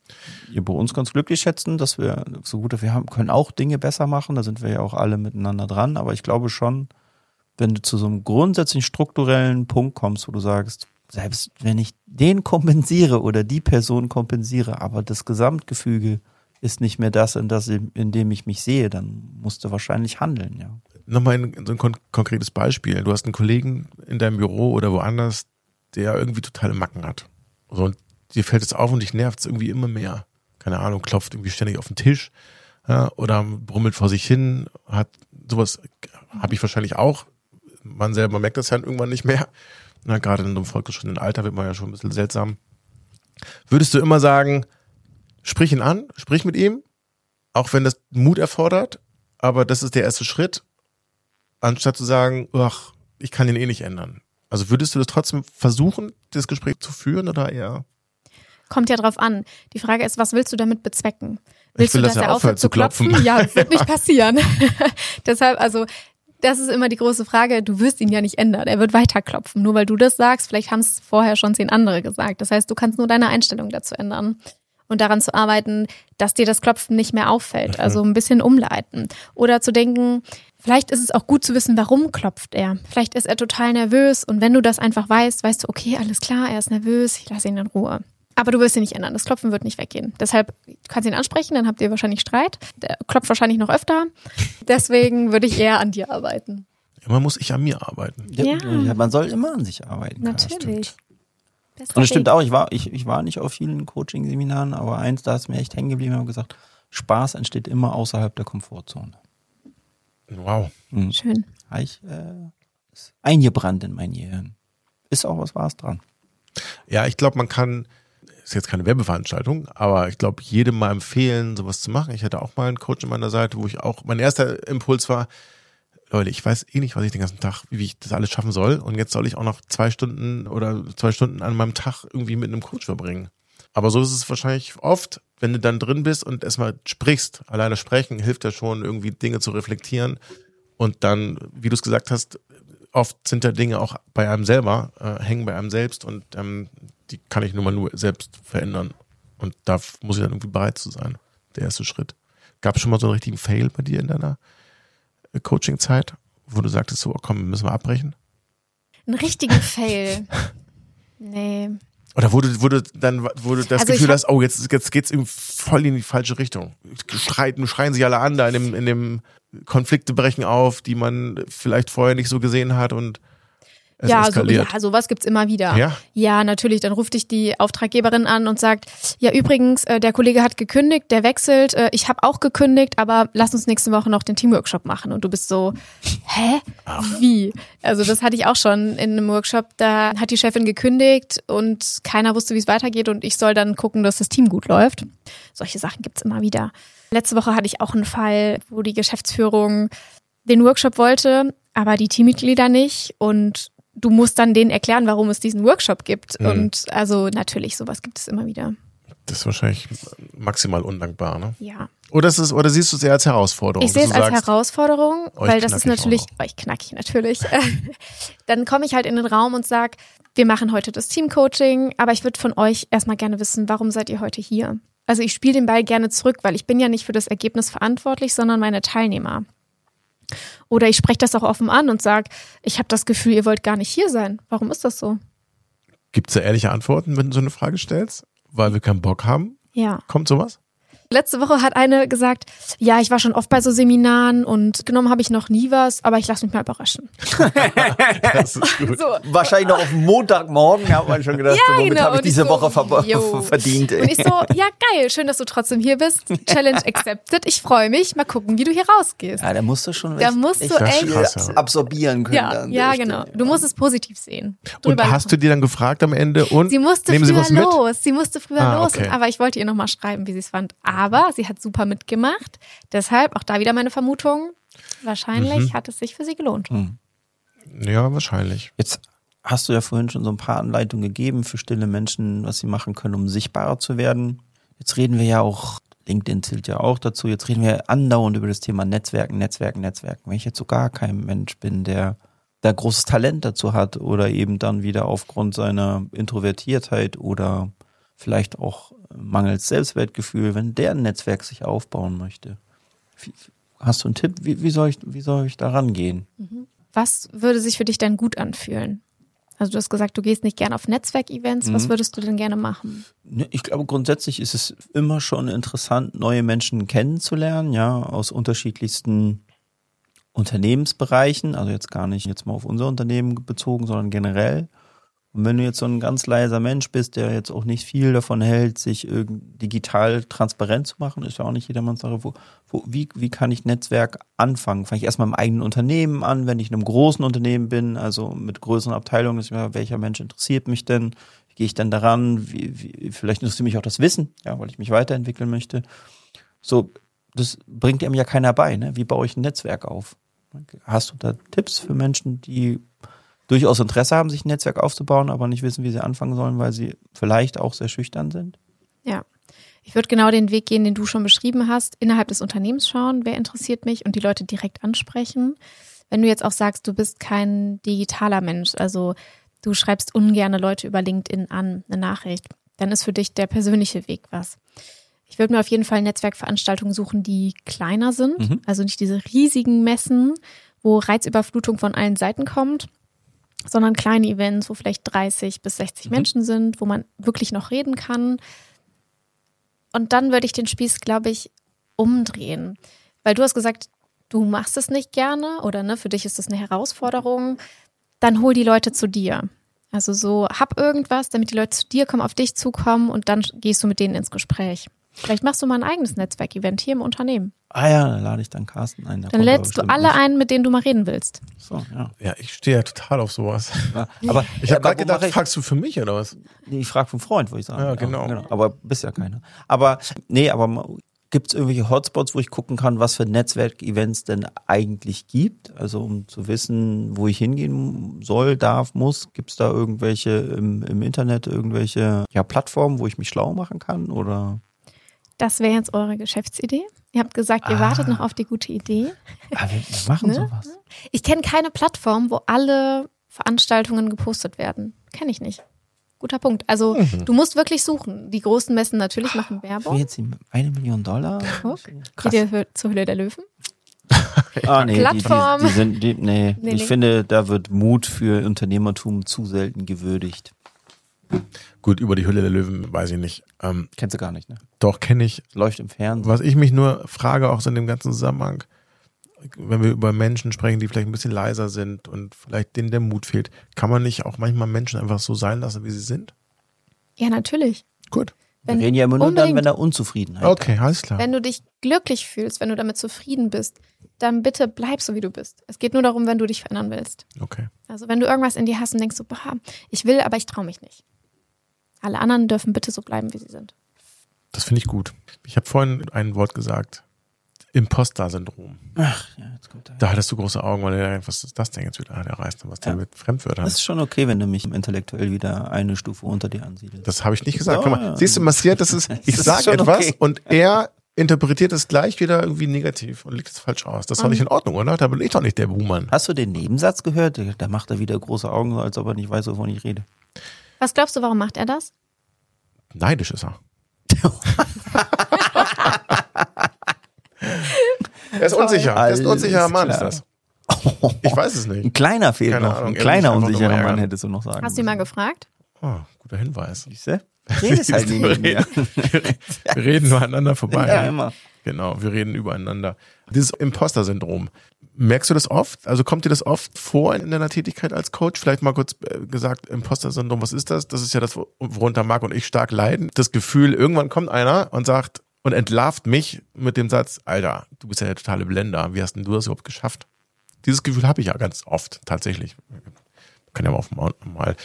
Speaker 5: bei uns ganz glücklich schätzen, dass wir so gut wir haben, können auch Dinge besser machen, da sind wir ja auch alle miteinander dran, aber ich glaube schon, wenn du zu so einem grundsätzlichen strukturellen Punkt kommst, wo du sagst, selbst wenn ich den kompensiere oder die Person kompensiere, aber das Gesamtgefüge ist nicht mehr das, in dem ich mich sehe, dann musst du wahrscheinlich handeln, ja.
Speaker 2: Nochmal so ein konkretes Beispiel. Du hast einen Kollegen in deinem Büro oder woanders, der irgendwie totale Macken hat. So, und dir fällt es auf und dich nervt es irgendwie immer mehr. Keine Ahnung, klopft irgendwie ständig auf den Tisch, ja, oder brummelt vor sich hin. Sowas habe ich wahrscheinlich auch. Man selber merkt das ja irgendwann nicht mehr. Na, gerade in so einem fortgeschrittenen Alter wird man ja schon ein bisschen seltsam. Würdest du immer sagen, sprich ihn an, sprich mit ihm, auch wenn das Mut erfordert, aber das ist der erste Schritt, anstatt zu sagen, ach, ich kann ihn eh nicht ändern. Also würdest du das trotzdem versuchen, das Gespräch zu führen oder eher?
Speaker 4: Kommt ja drauf an. Die Frage ist, was willst du damit bezwecken? Willst
Speaker 2: will,
Speaker 4: du, dass er aufhört zu klopfen? Ja, das wird nicht passieren. Deshalb, also, das ist immer die große Frage. Du wirst ihn ja nicht ändern. Er wird weiter klopfen. Nur weil du das sagst, vielleicht haben es vorher schon 10 andere gesagt. Das heißt, du kannst nur deine Einstellung dazu ändern. Und daran zu arbeiten, dass dir das Klopfen nicht mehr auffällt. Also ein bisschen umleiten. Oder zu denken, vielleicht ist es auch gut zu wissen, warum klopft er. Vielleicht ist er total nervös und wenn du das einfach weißt, weißt du, okay, alles klar, er ist nervös, ich lasse ihn in Ruhe. Aber du wirst ihn nicht ändern, das Klopfen wird nicht weggehen. Deshalb, du kannst ihn ansprechen, dann habt ihr wahrscheinlich Streit. Der klopft wahrscheinlich noch öfter. Deswegen würde ich eher an dir arbeiten.
Speaker 2: Immer muss ich an mir arbeiten.
Speaker 4: Ja.
Speaker 5: Man soll immer an sich arbeiten.
Speaker 4: Natürlich.
Speaker 5: Und es stimmt auch, ich war nicht auf vielen Coaching-Seminaren, aber eins, da ist mir echt hängen geblieben, ich habe gesagt, Spaß entsteht immer außerhalb der Komfortzone.
Speaker 2: Wow.
Speaker 4: Schön.
Speaker 5: Ist eingebrannt in mein Gehirn. Ist auch was Wahres dran.
Speaker 2: Ja, ich glaube, man kann, ist jetzt keine Werbeveranstaltung, aber ich glaube, jedem mal empfehlen, sowas zu machen. Ich hatte auch mal einen Coach an meiner Seite, wo ich auch, mein erster Impuls war, Leute, ich weiß eh nicht, was ich den ganzen Tag, wie ich das alles schaffen soll. Und jetzt soll ich auch noch 2 Stunden an meinem Tag irgendwie mit einem Coach verbringen. Aber so ist es wahrscheinlich oft, wenn du dann drin bist und erstmal sprichst. Alleine sprechen hilft ja schon, irgendwie Dinge zu reflektieren. Und dann, wie du es gesagt hast, oft sind da Dinge auch bei einem selber, hängen bei einem selbst und die kann ich nur selbst verändern. Und da muss ich dann irgendwie bereit zu sein. Der erste Schritt. Gab es schon mal so einen richtigen Fail bei dir in deiner Coaching-Zeit, wo du sagtest, so, komm, müssen wir abbrechen?
Speaker 4: Einen richtigen Fail. Nee.
Speaker 2: Oder wo du das Gefühl hast, oh, jetzt geht's irgendwie voll in die falsche Richtung. Schreien sich alle an, da in dem Konflikte brechen auf, die man vielleicht vorher nicht so gesehen hat und es eskaliert.
Speaker 4: Sowas gibt's immer wieder.
Speaker 2: Ja?
Speaker 4: Ja, natürlich. Dann ruft dich die Auftraggeberin an und sagt, ja übrigens, der Kollege hat gekündigt, der wechselt, ich habe auch gekündigt, aber lass uns nächste Woche noch den Teamworkshop machen. Und du bist so, hä? Wie? Also das hatte ich auch schon in einem Workshop, da hat die Chefin gekündigt und keiner wusste, wie es weitergeht und ich soll dann gucken, dass das Team gut läuft. Solche Sachen gibt's immer wieder. Letzte Woche hatte ich auch einen Fall, wo die Geschäftsführung den Workshop wollte, aber die Teammitglieder nicht und du musst dann denen erklären, warum es diesen Workshop gibt. Und also natürlich, sowas gibt es immer wieder.
Speaker 2: Das ist wahrscheinlich maximal undankbar, ne?
Speaker 4: Ja.
Speaker 2: Oder siehst du es eher als Herausforderung?
Speaker 4: Ich sehe es als Herausforderung, weil das ist natürlich,
Speaker 2: euch
Speaker 4: knackig natürlich. Dann komme ich halt in den Raum und sage, wir machen heute das Teamcoaching, aber ich würde von euch erstmal gerne wissen, warum seid ihr heute hier? Also ich spiele den Ball gerne zurück, weil ich bin ja nicht für das Ergebnis verantwortlich, sondern meine Teilnehmer. Oder ich spreche das auch offen an und sage, ich habe das Gefühl, ihr wollt gar nicht hier sein. Warum ist das so?
Speaker 2: Gibt's da ehrliche Antworten, wenn du so eine Frage stellst? Weil wir keinen Bock haben?
Speaker 4: Ja.
Speaker 2: Kommt sowas?
Speaker 4: Letzte Woche hat eine gesagt, ja, ich war schon oft bei so Seminaren und genommen habe ich noch nie was, aber ich lasse mich mal überraschen.
Speaker 2: Das ist gut.
Speaker 4: So.
Speaker 5: Wahrscheinlich noch auf den Montagmorgen hat man schon gedacht,
Speaker 4: Ja,
Speaker 5: womit
Speaker 4: genau.
Speaker 5: habe ich
Speaker 4: Und
Speaker 5: diese
Speaker 4: so,
Speaker 5: Woche
Speaker 4: jo.
Speaker 5: verdient. Ey.
Speaker 4: Und ich so, ja geil, schön, dass du trotzdem hier bist. Challenge accepted, ich freue mich. Mal gucken, wie du hier rausgehst.
Speaker 5: Ja, da musst du schon
Speaker 4: Da musst du
Speaker 2: Das ist
Speaker 4: echt
Speaker 2: krass, ja.
Speaker 5: absorbieren können.
Speaker 4: Ja,
Speaker 5: an
Speaker 4: ja,
Speaker 5: der
Speaker 4: genau.
Speaker 5: Stelle.
Speaker 4: Du musst es positiv sehen.
Speaker 2: Und hast du dir dann gefragt am Ende und
Speaker 4: Sie musste
Speaker 2: nehmen Sie
Speaker 4: früher
Speaker 2: was mit?
Speaker 4: los. Sie musste früher los.
Speaker 2: Okay.
Speaker 4: Aber ich wollte ihr nochmal schreiben, wie sie es fand. Aber sie hat super mitgemacht. Deshalb, auch da wieder meine Vermutung, wahrscheinlich hat es sich für sie gelohnt.
Speaker 2: Ja, wahrscheinlich.
Speaker 5: Jetzt hast du ja vorhin schon so ein paar Anleitungen gegeben für stille Menschen, was sie machen können, um sichtbarer zu werden. Jetzt reden wir ja auch, LinkedIn zählt ja auch dazu, jetzt reden wir andauernd über das Thema Netzwerken. Wenn ich jetzt so gar kein Mensch bin, der da großes Talent dazu hat oder eben dann wieder aufgrund seiner Introvertiertheit oder vielleicht auch mangels Selbstwertgefühl, wenn der ein Netzwerk sich aufbauen möchte. Hast du einen Tipp? Wie soll ich da rangehen?
Speaker 4: Was würde sich für dich denn gut anfühlen? Also du hast gesagt, du gehst nicht gerne auf Netzwerkevents. Was würdest du denn gerne machen?
Speaker 5: Ich glaube, grundsätzlich ist es immer schon interessant, neue Menschen kennenzulernen, ja, aus unterschiedlichsten Unternehmensbereichen, also jetzt gar nicht jetzt mal auf unser Unternehmen bezogen, sondern generell. Und wenn du jetzt so ein ganz leiser Mensch bist, der jetzt auch nicht viel davon hält, sich digital transparent zu machen, ist ja auch nicht jedermanns Sache. Wie kann ich Netzwerk anfangen? Fange ich erstmal im eigenen Unternehmen an, wenn ich in einem großen Unternehmen bin, also mit größeren Abteilungen, ist mir, welcher Mensch interessiert mich denn? Wie gehe ich denn daran? Vielleicht interessiert mich auch das Wissen, ja, weil ich mich weiterentwickeln möchte. So, das bringt einem ja keiner bei, ne? Wie baue ich ein Netzwerk auf? Hast du da Tipps für Menschen, die durchaus Interesse haben, sich ein Netzwerk aufzubauen, aber nicht wissen, wie sie anfangen sollen, weil sie vielleicht auch sehr schüchtern sind?
Speaker 4: Ja, ich würde genau den Weg gehen, den du schon beschrieben hast. Innerhalb des Unternehmens schauen, wer interessiert mich und die Leute direkt ansprechen. Wenn du jetzt auch sagst, du bist kein digitaler Mensch, also du schreibst ungerne Leute über LinkedIn an, eine Nachricht, dann ist für dich der persönliche Weg was. Ich würde mir auf jeden Fall Netzwerkveranstaltungen suchen, die kleiner sind, also nicht diese riesigen Messen, wo Reizüberflutung von allen Seiten kommt, sondern kleine Events, wo vielleicht 30 bis 60 Menschen sind, wo man wirklich noch reden kann. Und dann würde ich den Spieß, glaube ich, umdrehen. Weil du hast gesagt, du machst es nicht gerne oder ne, für dich ist das eine Herausforderung. Dann hol die Leute zu dir. Also so, hab irgendwas, damit die Leute zu dir kommen, auf dich zukommen und dann gehst du mit denen ins Gespräch. Vielleicht machst du mal ein eigenes Netzwerkevent hier im Unternehmen.
Speaker 5: Ah ja, dann lade ich dann Carsten ein.
Speaker 4: Dann lädst du alle ein, mit denen du mal reden willst.
Speaker 5: So, ja.
Speaker 2: Ja, ich stehe ja total auf sowas.
Speaker 5: Ja, aber
Speaker 2: Ich habe gerade
Speaker 5: wo
Speaker 2: gedacht,
Speaker 5: mache ich-
Speaker 2: fragst du für mich oder was?
Speaker 5: Nee, ich frage vom Freund, würde ich sagen.
Speaker 2: Ja, genau.
Speaker 5: Aber bist ja keiner. Aber gibt es irgendwelche Hotspots, wo ich gucken kann, was für Netzwerkevents denn eigentlich gibt? Also um zu wissen, wo ich hingehen soll, darf, muss. Gibt es da irgendwelche im Internet, irgendwelche Plattformen, wo ich mich schlau machen kann? Oder?
Speaker 4: Das wäre jetzt eure Geschäftsidee. Ihr habt gesagt, ihr wartet noch auf die gute Idee.
Speaker 5: Ah, wir machen
Speaker 4: Ne?
Speaker 5: sowas.
Speaker 4: Ich kenne keine Plattform, wo alle Veranstaltungen gepostet werden. Kenne ich nicht. Guter Punkt. Also du musst wirklich suchen. Die großen Messen natürlich machen
Speaker 5: Für
Speaker 4: Werbung.
Speaker 5: jetzt $1 Million?
Speaker 4: Guck.
Speaker 5: Krass.
Speaker 4: Geht ihr zur Hülle der Löwen?
Speaker 5: Ah, nee,
Speaker 4: Plattform.
Speaker 5: Nee,
Speaker 4: Nee.
Speaker 5: ich finde, da wird Mut für Unternehmertum zu selten gewürdigt.
Speaker 2: Gut, über die Hülle der Löwen weiß ich nicht.
Speaker 5: Kennst du gar nicht, ne?
Speaker 2: Doch, kenne ich.
Speaker 5: Läuft im Fernsehen.
Speaker 2: Was ich mich nur frage, auch so in dem ganzen Zusammenhang, wenn wir über Menschen sprechen, die vielleicht ein bisschen leiser sind und vielleicht denen der Mut fehlt, kann man nicht auch manchmal Menschen einfach so sein lassen, wie sie sind?
Speaker 4: Ja, natürlich.
Speaker 2: Gut.
Speaker 5: Wir reden ja immer nur dann,
Speaker 4: unbedingt.
Speaker 5: wenn er Unzufriedenheit
Speaker 2: Okay, alles klar.
Speaker 4: Wenn du dich glücklich fühlst, wenn du damit zufrieden bist, dann bitte bleib so, wie du bist. Es geht nur darum, wenn du dich verändern willst.
Speaker 2: Okay.
Speaker 4: Also wenn du irgendwas in dir hast und denkst so, boah, ich will, aber ich traue mich nicht. Alle anderen dürfen bitte so bleiben, wie sie sind.
Speaker 2: Das finde ich gut. Ich habe vorhin ein Wort gesagt. Imposter-Syndrom.
Speaker 5: Ach, ja, jetzt kommt er.
Speaker 2: Da hattest du große Augen, weil du denkst, was ist das denn jetzt wieder? Der reißt was der mit Fremdwörtern.
Speaker 5: Das ist schon okay, wenn du mich intellektuell wieder eine Stufe unter dir ansiedelst.
Speaker 2: Das habe ich nicht gesagt.
Speaker 5: So,
Speaker 2: Guck mal,
Speaker 5: ja.
Speaker 2: siehst du, Massiert, das ist, ich
Speaker 5: Das ist
Speaker 2: sage
Speaker 5: schon
Speaker 2: etwas
Speaker 5: okay.
Speaker 2: und er interpretiert es gleich wieder irgendwie negativ und legt es falsch aus. Das ist doch nicht in Ordnung, oder? Da bin ich doch nicht der Buhmann.
Speaker 5: Hast du den Nebensatz gehört? Da macht er wieder große Augen, als ob er nicht weiß, wovon ich rede.
Speaker 4: Was glaubst du, warum macht er das?
Speaker 2: Neidisch ist er. Er ist unsicher. Er ist ein unsicherer Mann, ist
Speaker 5: klar.
Speaker 2: das. Ich weiß es nicht.
Speaker 5: Ein kleiner fehlt
Speaker 2: Keine
Speaker 5: noch.
Speaker 2: Ahnung,
Speaker 5: Ein
Speaker 2: er
Speaker 5: kleiner
Speaker 2: will mich einfach
Speaker 5: unsicherer
Speaker 2: nur
Speaker 5: Mann
Speaker 2: ärgern.
Speaker 5: hättest du noch sagen
Speaker 4: Hast du ihn mal gefragt?
Speaker 2: Oh, guter Hinweis.
Speaker 5: Siehste? Redest halt nie mit mir.
Speaker 2: Wir reden nur aneinander vorbei.
Speaker 5: Ja, immer.
Speaker 2: Genau, wir reden übereinander. Dieses Imposter-Syndrom. Merkst du das oft? Also kommt dir das oft vor in deiner Tätigkeit als Coach? Vielleicht mal kurz gesagt, Imposter-Syndrom, was ist das? Das ist ja das, worunter Marc und ich stark leiden. Das Gefühl, irgendwann kommt einer und sagt und entlarvt mich mit dem Satz, Alter, du bist ja der totale Blender. Wie hast denn du das überhaupt geschafft? Dieses Gefühl habe ich ja ganz oft, tatsächlich. Man kann ja auch mal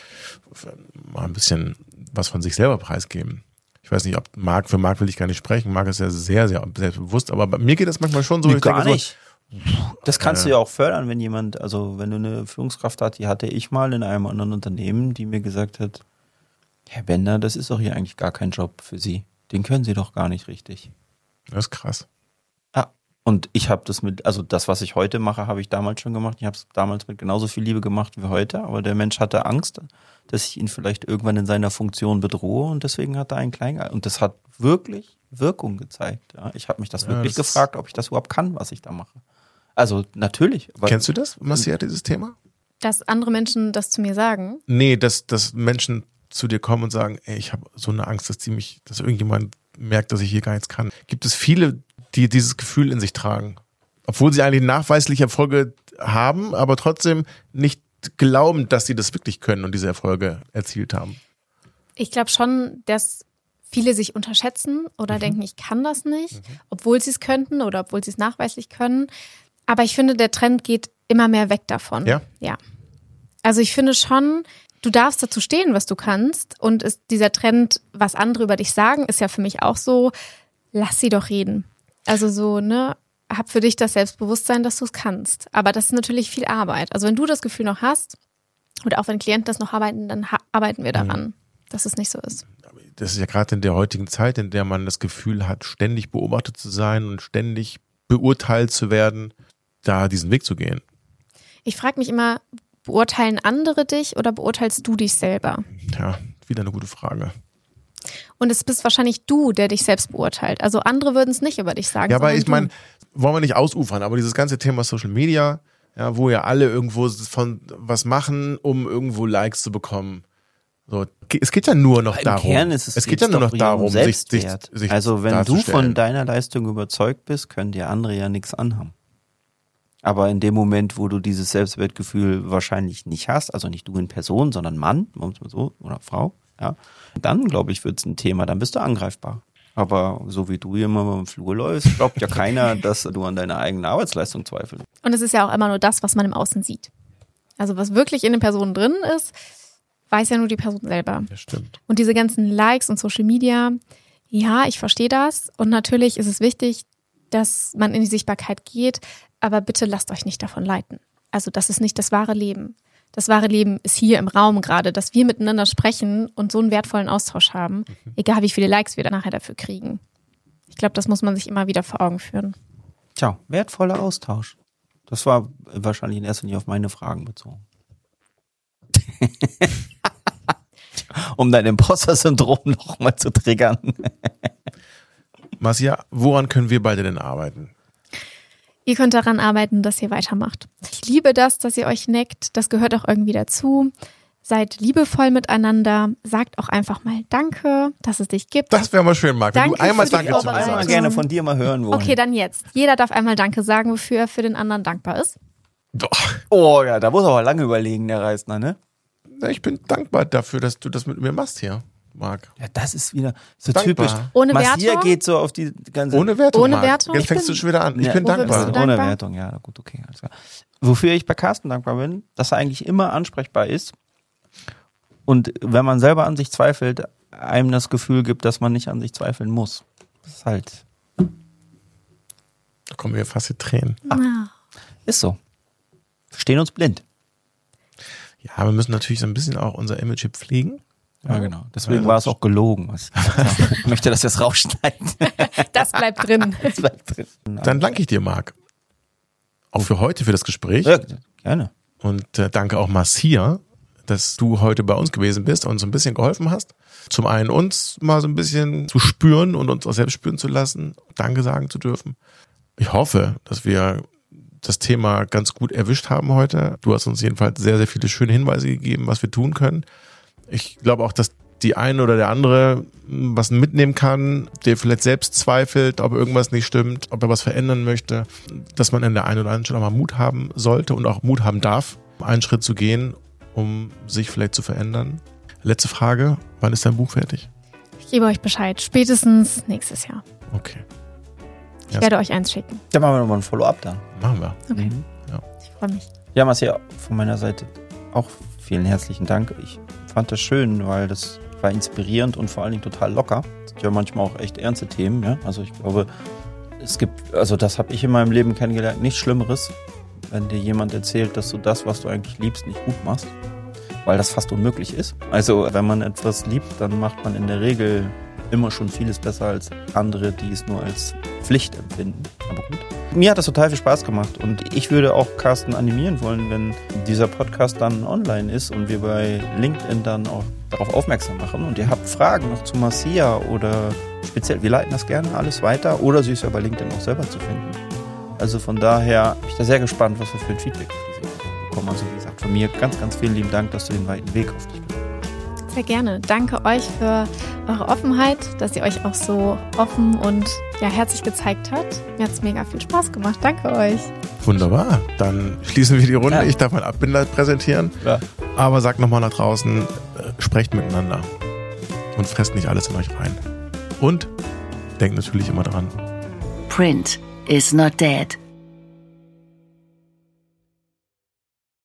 Speaker 2: ein bisschen was von sich selber preisgeben. Ich weiß nicht, ob für Marc will ich gar nicht sprechen. Marc ist ja sehr, sehr selbstbewusst, aber bei mir geht das manchmal schon so.
Speaker 5: Nee,
Speaker 2: ich
Speaker 5: gar
Speaker 2: denke
Speaker 5: nicht. Das kannst du ja auch fördern, wenn jemand, also wenn du eine Führungskraft hast, die hatte ich mal in einem anderen Unternehmen, die mir gesagt hat, Herr Bender, das ist doch hier eigentlich gar kein Job für Sie. Den können Sie doch gar nicht richtig.
Speaker 2: Das ist krass.
Speaker 5: Ja. Und ich habe das also das, was ich heute mache, habe ich damals schon gemacht. Ich habe es damals mit genauso viel Liebe gemacht wie heute, aber der Mensch hatte Angst, dass ich ihn vielleicht irgendwann in seiner Funktion bedrohe und deswegen hat er einen kleinen, und das hat wirklich Wirkung gezeigt. Ja, ich habe mich das wirklich gefragt, ob ich das überhaupt kann, was ich da mache. Also natürlich.
Speaker 2: Kennst du das, Marcia, dieses Thema?
Speaker 4: Dass andere Menschen das zu mir sagen?
Speaker 2: Nee, dass Menschen zu dir kommen und sagen, ey, ich habe so eine Angst, dass irgendjemand merkt, dass ich hier gar nichts kann. Gibt es viele, die dieses Gefühl in sich tragen? Obwohl sie eigentlich nachweisliche Erfolge haben, aber trotzdem nicht glauben, dass sie das wirklich können und diese Erfolge erzielt haben.
Speaker 4: Ich glaube schon, dass viele sich unterschätzen oder denken, ich kann das nicht, obwohl sie es könnten oder obwohl sie es nachweislich können. Aber ich finde, der Trend geht immer mehr weg davon.
Speaker 2: Ja?
Speaker 4: Ja. Also ich finde schon, du darfst dazu stehen, was du kannst. Und dieser Trend, was andere über dich sagen, ist ja für mich auch so, lass sie doch reden. Also so, ne, hab für dich das Selbstbewusstsein, dass du es kannst. Aber das ist natürlich viel Arbeit. Also wenn du das Gefühl noch hast, oder auch wenn Klienten das noch arbeiten, dann arbeiten wir daran, dass es nicht so ist.
Speaker 2: Das ist ja gerade in der heutigen Zeit, in der man das Gefühl hat, ständig beobachtet zu sein und ständig beurteilt zu werden, da diesen Weg zu gehen.
Speaker 4: Ich frage mich immer, beurteilen andere dich oder beurteilst du dich selber?
Speaker 2: Ja, wieder eine gute Frage.
Speaker 4: Und es bist wahrscheinlich du, der dich selbst beurteilt. Also andere würden es nicht über dich sagen.
Speaker 2: Ja, aber
Speaker 4: sondern
Speaker 2: ich meine, wollen wir nicht ausufern, aber dieses ganze Thema Social Media, ja, wo ja alle irgendwo von was machen, um irgendwo Likes zu bekommen. So, es geht ja nur noch darum.
Speaker 5: Im Kern ist es
Speaker 2: geht ja nur noch darum, sich
Speaker 5: Selbstwert. Also wenn du
Speaker 2: darzustellen.
Speaker 5: von deiner Leistung überzeugt bist, können dir andere ja nichts anhaben. Aber in dem Moment, wo du dieses Selbstwertgefühl wahrscheinlich nicht hast, also nicht du in Person, sondern Mann, so, oder Frau, ja, dann glaube ich, wird es ein Thema, dann bist du angreifbar. Aber so wie du hier immer im Flur läufst, glaubt ja keiner, dass du an deiner eigenen Arbeitsleistung zweifelst.
Speaker 4: Und es ist ja auch immer nur das, was man im Außen sieht. Also was wirklich in den Personen drin ist, weiß ja nur die Person selber.
Speaker 2: Ja, stimmt.
Speaker 4: Und diese ganzen Likes und Social Media, ja, ich verstehe das. Und natürlich ist es wichtig, dass man in die Sichtbarkeit geht, aber bitte lasst euch nicht davon leiten. Also das ist nicht das wahre Leben. Das wahre Leben ist hier im Raum gerade, dass wir miteinander sprechen und so einen wertvollen Austausch haben, egal wie viele Likes wir dann nachher dafür kriegen. Ich glaube, das muss man sich immer wieder vor Augen führen.
Speaker 5: Tja, wertvoller Austausch. Das war wahrscheinlich in erster Linie auf meine Fragen bezogen. Um dein Imposter-Syndrom nochmal zu triggern.
Speaker 2: Marcia, woran können wir beide denn arbeiten?
Speaker 4: Ihr könnt daran arbeiten, dass ihr weitermacht. Ich liebe das, dass ihr euch neckt. Das gehört auch irgendwie dazu. Seid liebevoll miteinander. Sagt auch einfach mal Danke, dass es dich gibt.
Speaker 2: Das wäre mal schön, Marc, wenn
Speaker 4: Danke
Speaker 2: du einmal
Speaker 4: für die
Speaker 2: Danke zu mir
Speaker 4: Vorbereitung.
Speaker 5: Ich
Speaker 2: sagst.
Speaker 5: mal gerne von dir mal hören wollen.
Speaker 4: Okay, dann jetzt. Jeder darf einmal Danke sagen, wofür er für den anderen dankbar ist.
Speaker 2: Doch.
Speaker 5: Oh ja, da muss er aber lange überlegen, der Reisner, ne?
Speaker 2: Ich bin dankbar dafür, dass du das mit mir machst hier, Marc.
Speaker 5: Ja, das ist wieder so
Speaker 2: Dankbar.
Speaker 5: typisch.
Speaker 4: Ohne
Speaker 5: Marcia
Speaker 4: Wertung?
Speaker 5: geht so auf die ganze...
Speaker 2: Ohne Wertung,
Speaker 4: Ohne
Speaker 2: Marc.
Speaker 4: Wertung?
Speaker 2: Jetzt
Speaker 4: Ich
Speaker 2: fängst
Speaker 4: bin-
Speaker 2: du schon wieder an. Ich
Speaker 5: Ja,
Speaker 2: bin
Speaker 4: wofür bist
Speaker 2: dankbar.
Speaker 4: du
Speaker 5: Ohne
Speaker 4: dankbar?
Speaker 5: Wertung, ja, gut, okay, alles klar. Wofür ich bei Carsten dankbar bin, dass er eigentlich immer ansprechbar ist und wenn man selber an sich zweifelt, einem das Gefühl gibt, dass man nicht an sich zweifeln muss. Das ist halt,
Speaker 2: Da kommen mir fast die Tränen.
Speaker 5: ist so. Wir stehen uns blind.
Speaker 2: Ja, wir müssen natürlich so ein bisschen auch unser Image pflegen.
Speaker 5: Ja, genau. Deswegen war es auch gelogen. Ich möchte das jetzt rausschneiden.
Speaker 4: Das bleibt drin.
Speaker 5: Das bleibt drin.
Speaker 2: Dann danke ich dir, Marc. Auch für heute, für das Gespräch.
Speaker 5: Ja, gerne.
Speaker 2: Und danke auch Marcia, dass du heute bei uns gewesen bist und so ein bisschen geholfen hast. Zum einen uns mal so ein bisschen zu spüren und uns auch selbst spüren zu lassen, Danke sagen zu dürfen. Ich hoffe, dass wir das Thema ganz gut erwischt haben heute. Du hast uns jedenfalls sehr, sehr viele schöne Hinweise gegeben, was wir tun können. Ich glaube auch, dass die eine oder der andere was mitnehmen kann, der vielleicht selbst zweifelt, ob irgendwas nicht stimmt, ob er was verändern möchte, dass man an der einen oder anderen Stelle auch mal Mut haben sollte und auch Mut haben darf, einen Schritt zu gehen, um sich vielleicht zu verändern. Letzte Frage, wann ist dein Buch fertig?
Speaker 4: Ich gebe euch Bescheid, spätestens nächstes Jahr.
Speaker 2: Okay.
Speaker 4: Ich werde euch eins schicken.
Speaker 5: Dann machen wir nochmal ein Follow-up dann.
Speaker 2: Machen wir.
Speaker 4: Okay.
Speaker 2: Ja.
Speaker 4: Ich freue mich.
Speaker 5: Ja, Marcia, von meiner Seite auch vielen herzlichen Dank. Ich fand das schön, weil das war inspirierend und vor allen Dingen total locker. Das sind ja manchmal auch echt ernste Themen. Ja? Also ich glaube, es gibt, also das habe ich in meinem Leben kennengelernt, nichts Schlimmeres, wenn dir jemand erzählt, dass du das, was du eigentlich liebst, nicht gut machst. Weil das fast unmöglich ist. Also wenn man etwas liebt, dann macht man in der Regel immer schon vieles besser als andere, die es nur als Pflicht empfinden. Aber gut. Mir hat das total viel Spaß gemacht und ich würde auch Carsten animieren wollen, wenn dieser Podcast dann online ist und wir bei LinkedIn dann auch darauf aufmerksam machen und ihr habt Fragen noch zu Marcia oder speziell, wir leiten das gerne alles weiter oder sie ist ja bei LinkedIn auch selber zu finden. Also von daher bin ich da sehr gespannt, was wir für ein Feedback auf diese Episode bekommen. Also wie gesagt, von mir ganz, ganz vielen lieben Dank, dass du den weiten Weg auf dich gemacht hast.
Speaker 4: Sehr gerne. Danke euch für eure Offenheit, dass ihr euch auch so offen und herzlich gezeigt habt. Mir hat es mega viel Spaß gemacht. Danke euch.
Speaker 2: Wunderbar. Dann schließen wir die Runde.
Speaker 5: Ja.
Speaker 2: Ich darf mein Abbinder präsentieren.
Speaker 5: Ja.
Speaker 2: Aber sagt nochmal nach draußen, sprecht miteinander und fresst nicht alles in euch rein. Und denkt natürlich immer dran.
Speaker 3: Print is not dead.